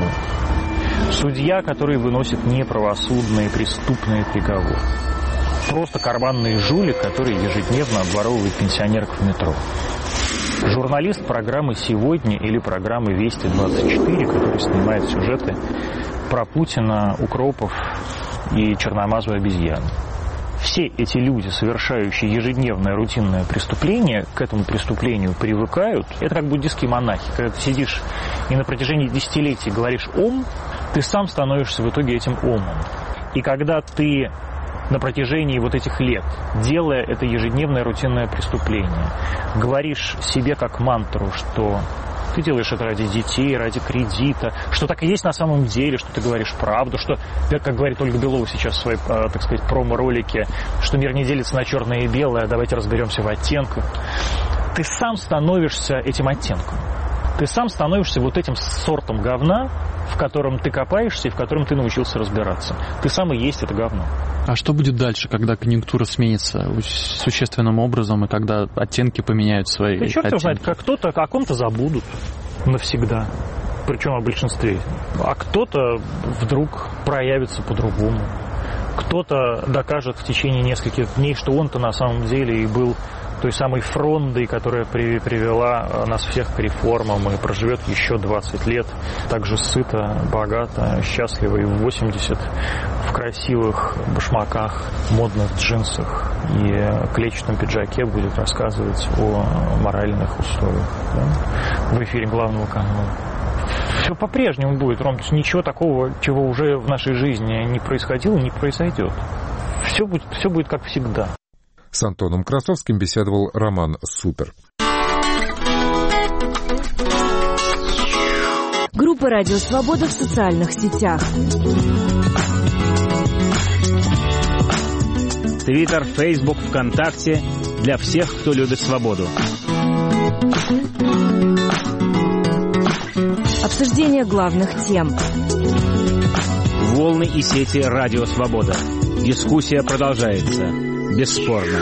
Судья, который выносит неправосудные преступные приговоры. Просто карманный жулик, который ежедневно обворовывает пенсионерок в метро. Журналист программы «Сегодня» или программы «Вести двадцать четыре», который снимает сюжеты про Путина, укропов и черномазую обезьяну. Все эти люди, совершающие ежедневное рутинное преступление, к этому преступлению привыкают. Это как буддистские монахи. Когда ты сидишь и на протяжении десятилетий говоришь «ом», ты сам становишься в итоге этим «омом». И когда ты на протяжении вот этих лет, делая это ежедневное рутинное преступление, говоришь себе как мантру, что ты делаешь это ради детей, ради кредита, что так и есть на самом деле, что ты говоришь правду, что, как говорит Ольга Белова сейчас в своей, так сказать, промо-ролике, что мир не делится на черное и белое, давайте разберемся в оттенках. Ты сам становишься этим оттенком. Ты сам становишься вот этим сортом говна, в котором ты копаешься и в котором ты научился разбираться. Ты сам и есть это говно. А что будет дальше, когда конъюнктура сменится существенным образом, и когда оттенки поменяют свои Да черт его оттенки? знает, как кто-то о ком-то забудут навсегда. Причем о большинстве. А кто-то вдруг проявится по-другому. Кто-то докажет в течение нескольких дней, что он-то на самом деле и был той самой фрондой, которая при, привела нас всех к реформам и проживет еще двадцать лет так же сыто, богато, счастливо и в восемьдесят в красивых башмаках, модных джинсах и клетчатом пиджаке будет рассказывать о моральных условиях, да, в эфире главного канала. Все по-прежнему будет, Ром, ничего такого, чего уже в нашей жизни не происходило, не произойдет. Все будет, все будет как всегда. С Антоном Красовским беседовал Роман Супер. Группа «Радио Свобода» в социальных сетях. Твиттер, Фейсбук, ВКонтакте. Для всех, кто любит свободу. Обсуждение главных тем. Волны и сети «Радио Свобода». Дискуссия продолжается. Бесспорно.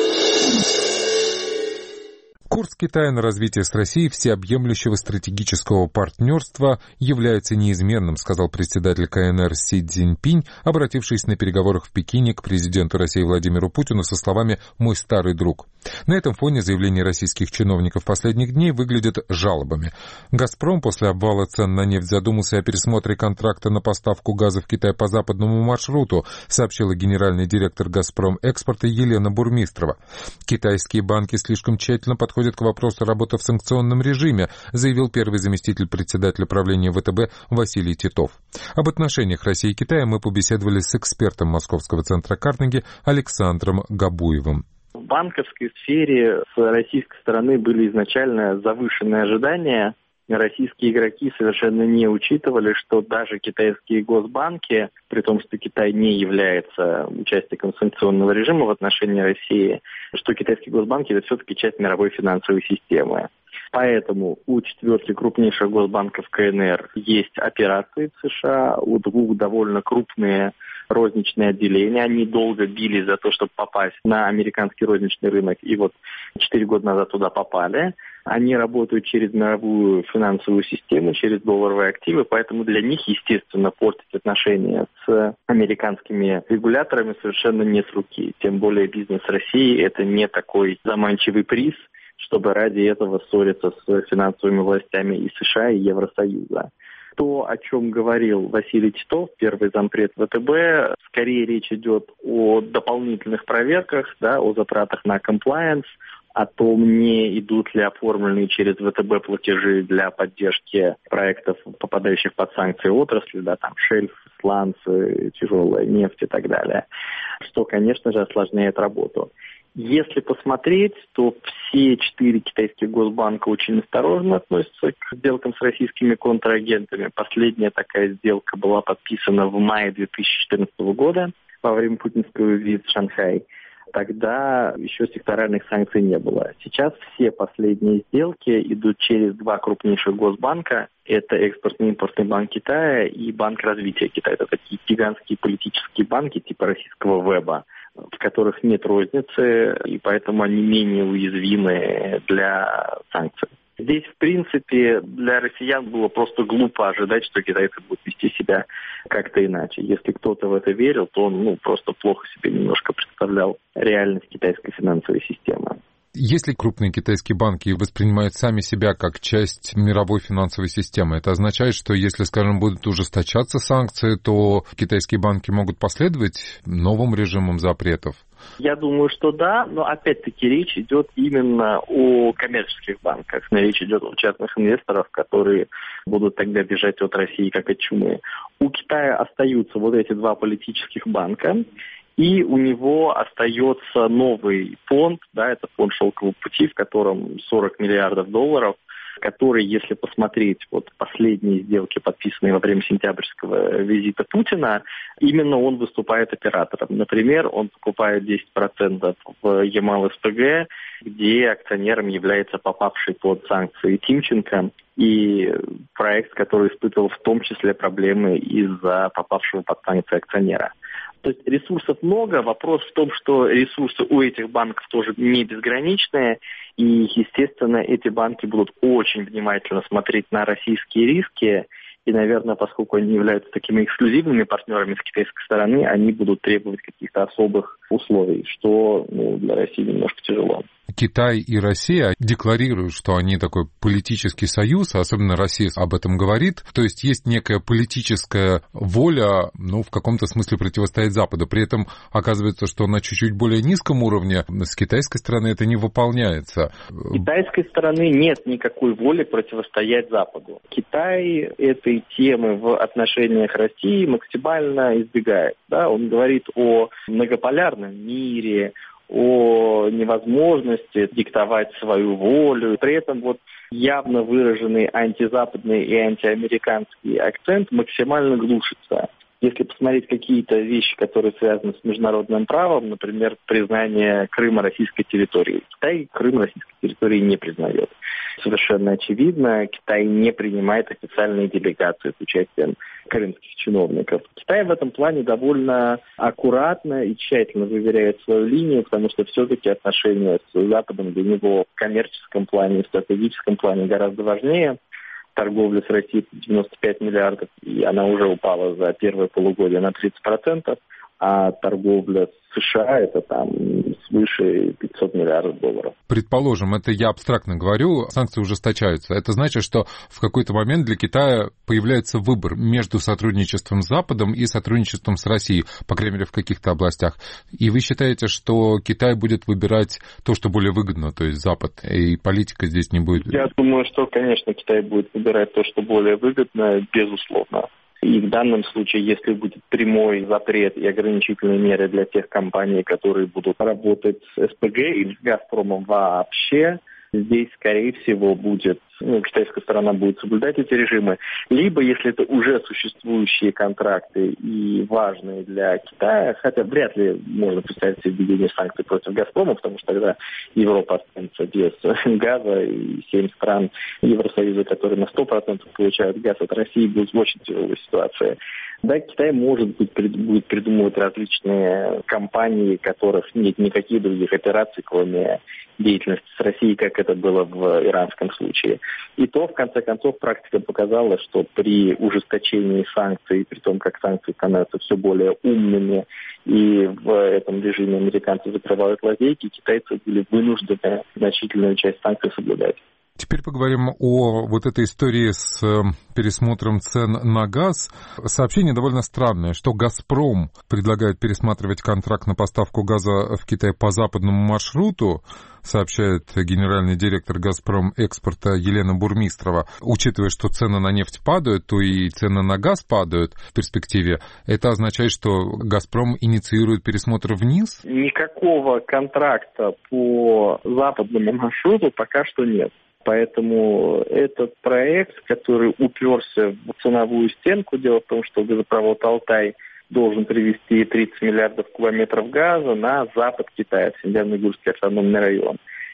Курс Китая на развитие с Россией всеобъемлющего стратегического партнерства является неизменным, сказал председатель КНР Си Цзиньпинь, обратившись на переговорах в Пекине к президенту России Владимиру Путину со словами «мой старый друг». На этом фоне заявления российских чиновников последних дней выглядят жалобами. «Газпром» после обвала цен на нефть задумался о пересмотре контракта на поставку газа в Китай по западному маршруту, сообщила генеральный директор «Газпром Экспорта» Елена Бурмистрова. Китайские банки слишком тщательно подходят к вопросу работы в санкционном режиме, заявил первый заместитель председателя правления ВТБ Василий Титов. Об отношениях России и Китая мы побеседовали с экспертом Московского центра Карнеги Александром Габуевым. В банковской сфере с российской стороны были изначально завышенные ожидания. Российские игроки совершенно не учитывали, что даже китайские госбанки, при том, что Китай не является участником санкционного режима в отношении России, что китайские госбанки – это все-таки часть мировой финансовой системы. Поэтому у четверки крупнейших госбанков КНР есть операции в США, у двух довольно крупные розничные отделения. Они долго бились за то, чтобы попасть на американский розничный рынок, и вот четыре года назад туда попали. Они работают через мировую финансовую систему, через долларовые активы, поэтому для них, естественно, портить отношения с американскими регуляторами совершенно не с руки. Тем более бизнес России – это не такой заманчивый приз, чтобы ради этого ссориться с финансовыми властями и США, и Евросоюза. То, о чем говорил Василий Титов, первый зампред ВТБ, скорее речь идет о дополнительных проверках, да, о затратах на комплаенс, о том, не идут ли оформленные через ВТБ платежи для поддержки проектов, попадающих под санкции отрасли, да, там шельф, сланцы, тяжелая нефть и так далее, что, конечно же, осложняет работу. Если посмотреть, то все четыре китайских госбанка очень осторожно относятся к сделкам с российскими контрагентами. Последняя такая сделка была подписана в мае две тысячи четырнадцатого года во время путинского визита в Шанхай. Тогда еще секторальных санкций не было. Сейчас все последние сделки идут через два крупнейших госбанка. Это Экспортно-импортный банк Китая и Банк развития Китая. Это такие гигантские политические банки типа российского веба, в которых нет розницы, и поэтому они менее уязвимы для санкций. Здесь, в принципе, для россиян было просто глупо ожидать, что китайцы будут вести себя как-то иначе. Если кто-то в это верил, то он ну, просто плохо себе немножко представлял реальность китайской финансовой системы. Если крупные китайские банки воспринимают сами себя как часть мировой финансовой системы, это означает, что если, скажем, будут ужесточаться санкции, то китайские банки могут последовать новым режимам запретов? Я думаю, что да, но опять-таки речь идет именно о коммерческих банках. Речь идет о частных инвесторах, которые будут тогда бежать от России как от чумы. У Китая остаются вот эти два политических банка, и у него остается новый фонд, да, это фонд «Шелкового пути», в котором сорок миллиардов долларов, который, если посмотреть вот последние сделки, подписанные во время сентябрьского визита Путина, именно он выступает оператором. Например, он покупает десять процентов в Ямал-СПГ, где акционером является попавший под санкции Тимченко, и проект, который испытывал в том числе проблемы из-за попавшего под санкции акционера. То есть ресурсов много, вопрос в том, что ресурсы у этих банков тоже не безграничные, и, естественно, эти банки будут очень внимательно смотреть на российские риски, и, наверное, поскольку они являются такими эксклюзивными партнерами с китайской стороны, они будут требовать каких-то особых условий, что ну, для России немножко тяжело. Китай и Россия декларируют, что они такой политический союз, особенно Россия об этом говорит. То есть есть некая политическая воля, ну, в каком-то смысле противостоять Западу. При этом оказывается, что на чуть-чуть более низком уровне с китайской стороны это не выполняется. С китайской стороны нет никакой воли противостоять Западу. Китай этой темы в отношениях России максимально избегает. Да? Он говорит о многополярном мире, о невозможности диктовать свою волю. При этом вот явно выраженный антизападный и антиамериканский акцент максимально глушится. Если посмотреть какие-то вещи, которые связаны с международным правом, например, признание Крыма российской территорией. Китай Крым российской территорией не признает. Совершенно очевидно, Китай не принимает официальные делегации с участием крымских чиновников. Китай в этом плане довольно аккуратно и тщательно выверяет свою линию, потому что все-таки отношения с Западом для него в коммерческом плане, в стратегическом плане гораздо важнее. Торговля с Россией девяносто пять миллиардов, и она уже упала за первое полугодие на тридцать процентов, а торговля с США это там свыше пятьсот миллиардов долларов. Предположим, это я абстрактно говорю, санкции ужесточаются. Это значит, что в какой-то момент для Китая появляется выбор между сотрудничеством с Западом и сотрудничеством с Россией, по крайней мере, в каких-то областях. И вы считаете, что Китай будет выбирать то, что более выгодно, то есть Запад, и политика здесь не будет? Я думаю, что, конечно, Китай будет выбирать то, что более выгодно, безусловно. И в данном случае, если будет прямой запрет и ограничительные меры для тех компаний, которые будут работать с СПГ или с «Газпромом» вообще, здесь, скорее всего, будет, ну, китайская сторона будет соблюдать эти режимы. Либо, если это уже существующие контракты и важные для Китая, хотя вряд ли можно представить себе введение санкций против «Газпрома», потому что тогда Европа останется без газа, и семь стран Евросоюза, которые на сто процентов получают газ от России, будут в очень тяжелой ситуации. Да, Китай, может быть, будет придумывать различные компании, у которых нет никаких других операций, кроме деятельности с Россией, как это было в иранском случае. И то, в конце концов, практика показала, что при ужесточении санкций, при том, как санкции становятся все более умными, и в этом режиме американцы закрывают лазейки, китайцы были вынуждены значительную часть санкций соблюдать. Теперь поговорим о вот этой истории с пересмотром цен на газ. Сообщение довольно странное, что «Газпром» предлагает пересматривать контракт на поставку газа в Китай по западному маршруту, сообщает генеральный директор «Газпром Экспорта» Елена Бурмистрова. Учитывая, что цены на нефть падают, то и цены на газ падают в перспективе. Это означает, что «Газпром» инициирует пересмотр вниз? Никакого контракта по западному маршруту пока что нет. Поэтому этот проект, который уперся в ценовую стенку, дело в том, что газопровод «Алтай» должен привезти тридцать миллиардов кубометров газа на запад Китая, в Синьцзян-Уйгурский автономный район,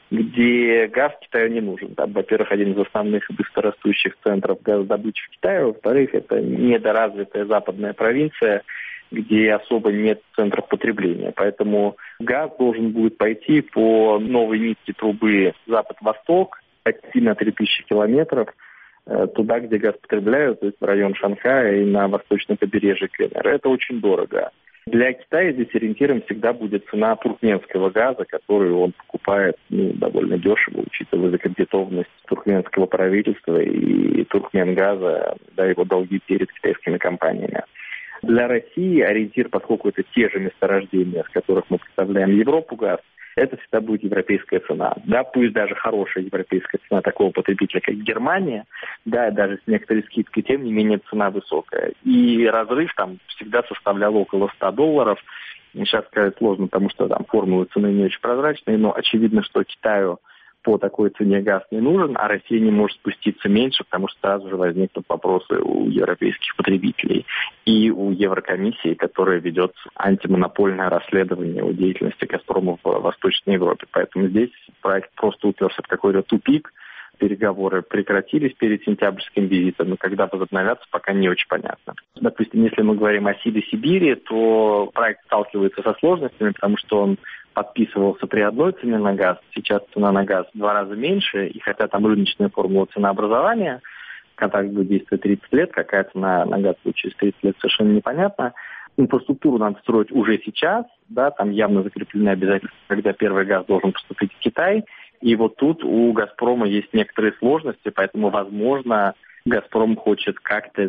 где газ Китаю не нужен. Там, во-первых, один из основных быстрорастущих центров газодобычи в Китае, во-вторых, это недоразвитая западная провинция, где особо нет центров потребления. Поэтому газ должен будет пойти по новой нитке трубы запад-восток, почти на три тысячи километров, туда, где газ потребляют, то есть в район Шанхая и на восточном побережье КНР. Это очень дорого. Для Китая здесь ориентиром всегда будет цена туркменского газа, который он покупает ну, довольно дешево, учитывая закредитованность туркменского правительства и Туркменгаза, да, его долги перед китайскими компаниями. Для России ориентир, поскольку это те же месторождения, с которых мы представляем Европу газ, это всегда будет европейская цена. Да, пусть даже хорошая европейская цена такого потребителя, как Германия, да, даже с некоторой скидкой, тем не менее цена высокая. И разрыв там всегда составлял около ста долларов. Сейчас сказать сложно, потому что там формулы цены не очень прозрачные, но очевидно, что Китаю по такой цене газ не нужен, а Россия не может спуститься меньше, потому что сразу же возникнут вопросы у европейских потребителей и у Еврокомиссии, которая ведет антимонопольное расследование о деятельности «Газпрома» в Восточной Европе. Поэтому здесь проект просто уперся в какой-то тупик. Переговоры прекратились перед сентябрьским визитом, но когда возобновятся, пока не очень понятно. Допустим, если мы говорим о Сибири, то проект сталкивается со сложностями, потому что он подписывался при одной цене на газ, сейчас цена на газ в два раза меньше, и хотя там рыночная формула ценообразования, контракт будет действовать тридцать лет, какая цена на газ будет через тридцать лет, совершенно непонятно. Инфраструктуру надо строить уже сейчас, да, там явно закреплены обязательства, когда первый газ должен поступить в Китай, и вот тут у «Газпрома» есть некоторые сложности, поэтому, возможно, «Газпром» хочет как-то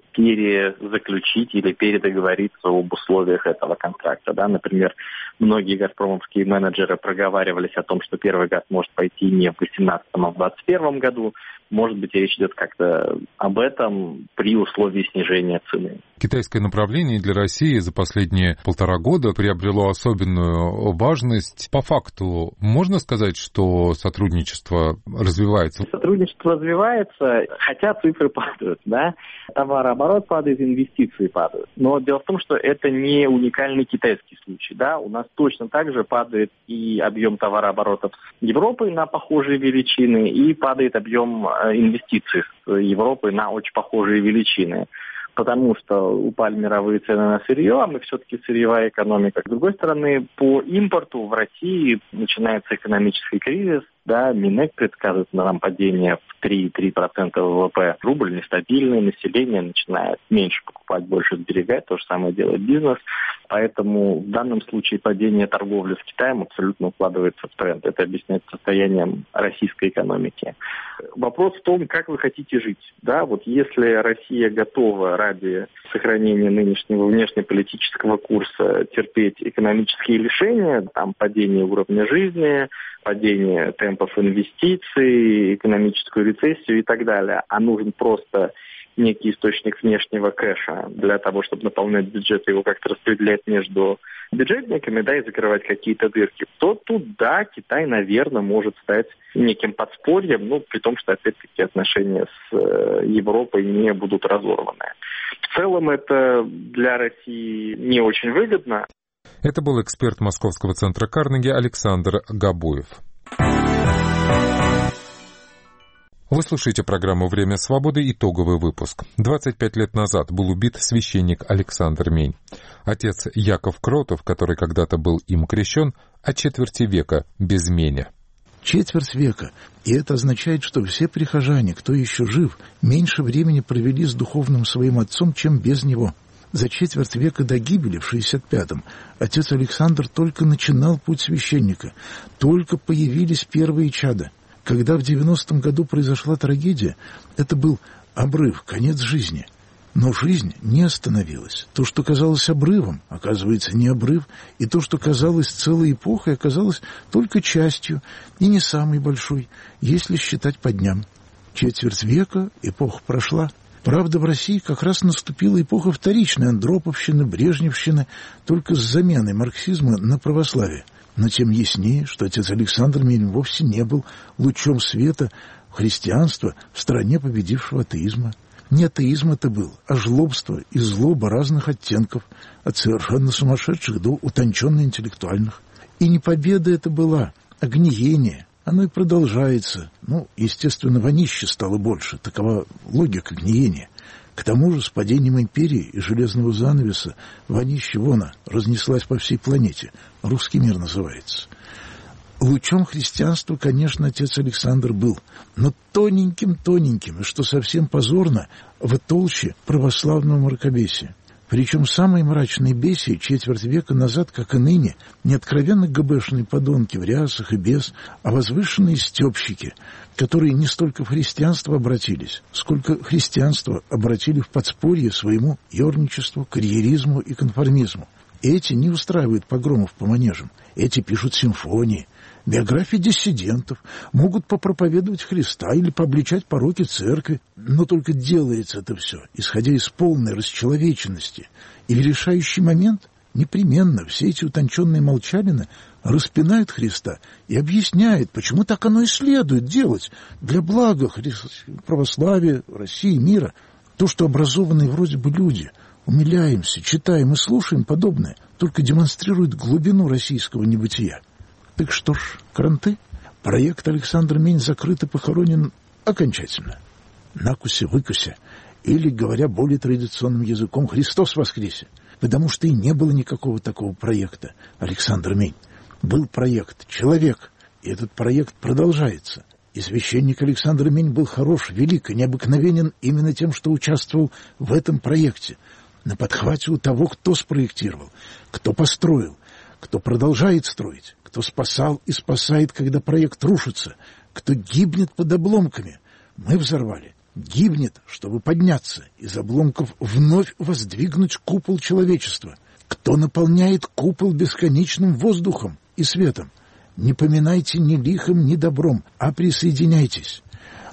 перезаключить или передоговориться об условиях этого контракта. Да? Например, многие газпромовские менеджеры проговаривались о том, что первый газ может пойти не в две тысячи восемнадцатом, а в две тысячи двадцать первом году. Может быть, речь идет как-то об этом при условии снижения цены. Китайское направление для России за последние полтора года приобрело особенную важность. По факту, можно сказать, что сотрудничество развивается? Сотрудничество развивается, хотя цифры падают, да. Товарооборот падает, инвестиции падают. Но дело в том, что это не уникальный китайский случай, да. У нас точно так же падает и объем товарооборотов с Европой на похожие величины, и падает объем инвестиций с Европой на очень похожие величины. Потому что упали мировые цены на сырье, а мы все-таки сырьевая экономика. С другой стороны, по импорту в России начинается экономический кризис. Да, Минэк предсказывает нам падение в три-три процента ВВП. Рубль нестабильный, население начинает меньше покупать, больше сберегать. То же самое делает бизнес. Поэтому в данном случае падение торговли с Китаем абсолютно укладывается в тренд. Это объясняется состоянием российской экономики. Вопрос в том, как вы хотите жить. Да, вот если Россия готова ради сохранения нынешнего внешнеполитического курса терпеть экономические лишения, там падение уровня жизни, падение темпов инвестиций, экономическую рецессию и так далее, а нужен просто некий источник внешнего кэша для того, чтобы наполнять бюджет и его как-то распределять между бюджетниками, да, и закрывать какие-то дырки, то тут, да, Китай, наверное, может стать неким подспорьем, ну, при том, что, опять-таки, отношения с э, Европой не будут разорваны. В целом это для России не очень выгодно. Это был эксперт Московского центра Карнеги Александр Габуев. Вы слушаете программу «Время свободы», итоговый выпуск. двадцать пять лет назад был убит священник Александр Мень. Отец Яков Кротов, который когда-то был им крещен, от четверти века без меня. Четверть века. И это означает, что все прихожане, кто еще жив, меньше времени провели с духовным своим отцом, чем без него. За четверть века до гибели в шестьдесят пятом отец Александр только начинал путь священника. Только появились первые чада. Когда в девяностом году произошла трагедия, это был обрыв, конец жизни. Но жизнь не остановилась. То, что казалось обрывом, оказывается не обрыв, и то, что казалось целой эпохой, оказалось только частью, и не самой большой, если считать по дням. Четверть века эпоха прошла. Правда, в России как раз наступила эпоха вторичной андроповщины, брежневщины, только с заменой марксизма на православие. Но тем яснее, что отец Александр Мень вовсе не был лучом света христианства в стране победившего атеизма. Не атеизм это был, а жлобство и злоба разных оттенков, от совершенно сумасшедших до утонченно-интеллектуальных. И не победа это была, а гниение. Оно и продолжается. Ну, естественно, вонища стало больше. Такова логика гниения. К тому же, с падением империи и железного занавеса вонища вона разнеслась по всей планете. Русский мир называется. Лучом христианства, конечно, отец Александр был, но тоненьким-тоненьким, и, что совсем позорно, в толще православного мракобесия. Причем самые мрачные бесии четверть века назад, как и ныне, не откровенно ГБшные подонки в рясах и без, а возвышенные стёбщики, которые не столько в христианство обратились, сколько христианство обратили в подспорье своему ерничеству, карьеризму и конформизму. Эти не устраивают погромов по манежам, эти пишут симфонии, биографии диссидентов, могут попроповедовать Христа или пообличать пороки церкви, но только делается это все, исходя из полной расчеловеченности. И в решающий момент непременно все эти утонченные молчалины распинают Христа и объясняют, почему так оно и следует делать для блага православия, России, мира. То, что образованные вроде бы люди умиляемся, читаем и слушаем подобное, только демонстрирует глубину российского небытия. Так что ж, кранты, проект Александр Мень закрыт и похоронен окончательно. Накусе-выкусе, или, говоря более традиционным языком, Христос воскресе, потому что и не было никакого такого проекта Александр Мень. Был проект «Человек», и этот проект продолжается. И священник Александр Мень был хорош, велик и необыкновенен именно тем, что участвовал в этом проекте, на подхвате у того, кто спроектировал, кто построил, кто продолжает строить, кто спасал и спасает, когда проект рушится, кто гибнет под обломками. Мы взорвали. Гибнет, чтобы подняться, из обломков вновь воздвигнуть купол человечества. Кто наполняет купол бесконечным воздухом и светом. Не поминайте ни лихом, ни добром, а присоединяйтесь.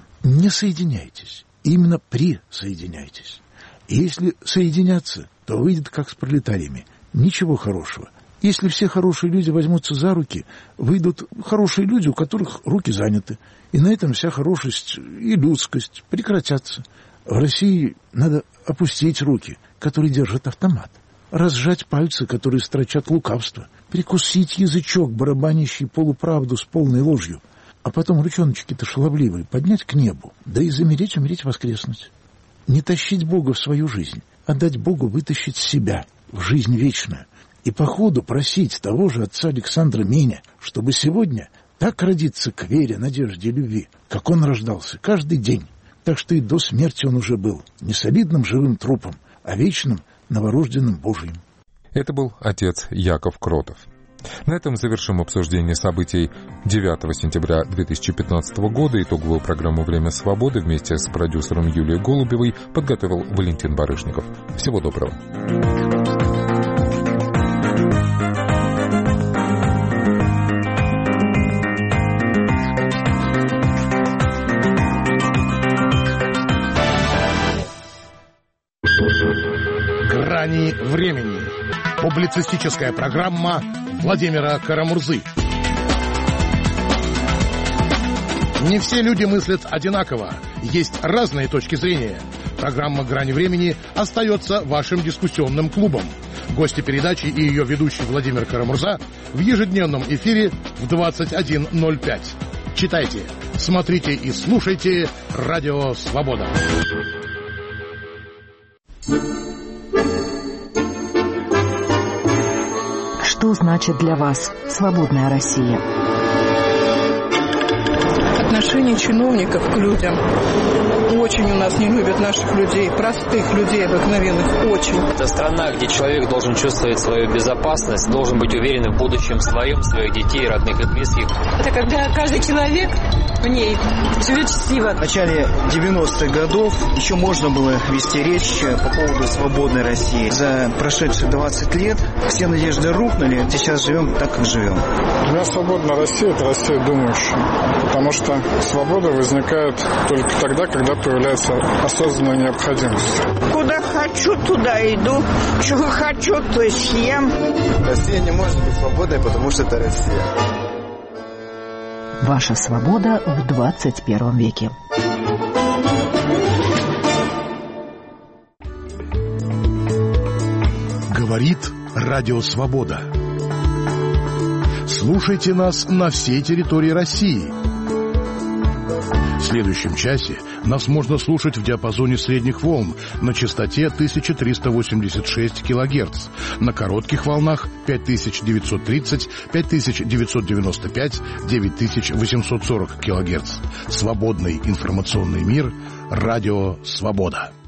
Не соединяйтесь, именно присоединяйтесь. И если соединяться, то выйдет как с пролетариями. Ничего хорошего. Если все хорошие люди возьмутся за руки, выйдут хорошие люди, у которых руки заняты. И на этом вся хорошесть и людскость прекратятся. В России надо опустить руки, которые держат автомат. Разжать пальцы, которые строчат лукавство. Прикусить язычок, барабанящий полуправду с полной ложью. А потом ручоночки-то шаловливые поднять к небу, да и замереть, умереть, воскреснуть. Не тащить Бога в свою жизнь, а дать Богу вытащить себя в жизнь вечную. И по ходу просить того же отца Александра Меня, чтобы сегодня так родиться к вере, надежде и любви, как он рождался каждый день. Так что и до смерти он уже был не солидным живым трупом, а вечным новорожденным Божиим. Это был отец Яков Кротов. На этом завершим обсуждение событий девятого сентября две тысячи пятнадцатого года. Итоговую программу «Время свободы» вместе с продюсером Юлией Голубевой подготовил Валентин Барышников. Всего доброго. «Грани времени». Публицистическая программа Владимира Карамурзы. Не все люди мыслят одинаково. Есть разные точки зрения. Программа «Грани времени» остается вашим дискуссионным клубом. Гости передачи и ее ведущий Владимир Карамурза в ежедневном эфире в двадцать один ноль пять. читайте, смотрите и слушайте «Радио Свобода». Что значит для вас свободная Россия? Отношение чиновников к людям. Очень у нас не любят наших людей, простых людей обыкновенных, очень. Это страна, где человек должен чувствовать свою безопасность, должен быть уверен в будущем своем, своих детей, родных и близких. Это когда каждый человек в ней живет счастливо. В начале девяностых годов еще можно было вести речь по поводу свободной России. За прошедшие двадцать лет все надежды рухнули, сейчас живем так, как живем. Для свободной России это Россия думающая, потому что свобода возникает только тогда, когда появляется осознанная необходимость. Куда хочу, туда иду. Чего хочу, то и съем. Россия не может быть свободной, потому что это Россия. Ваша свобода в двадцать первом веке. Говорит Радио Свобода. Слушайте нас на всей территории России. В следующем часе нас можно слушать в диапазоне средних волн на частоте тысяча триста восемьдесят шесть килогерц, на коротких волнах пять тысяч девятьсот тридцать, пять тысяч девятьсот девяносто пять, девять тысяч восемьсот сорок килогерц. Свободный информационный мир. Радио Свобода.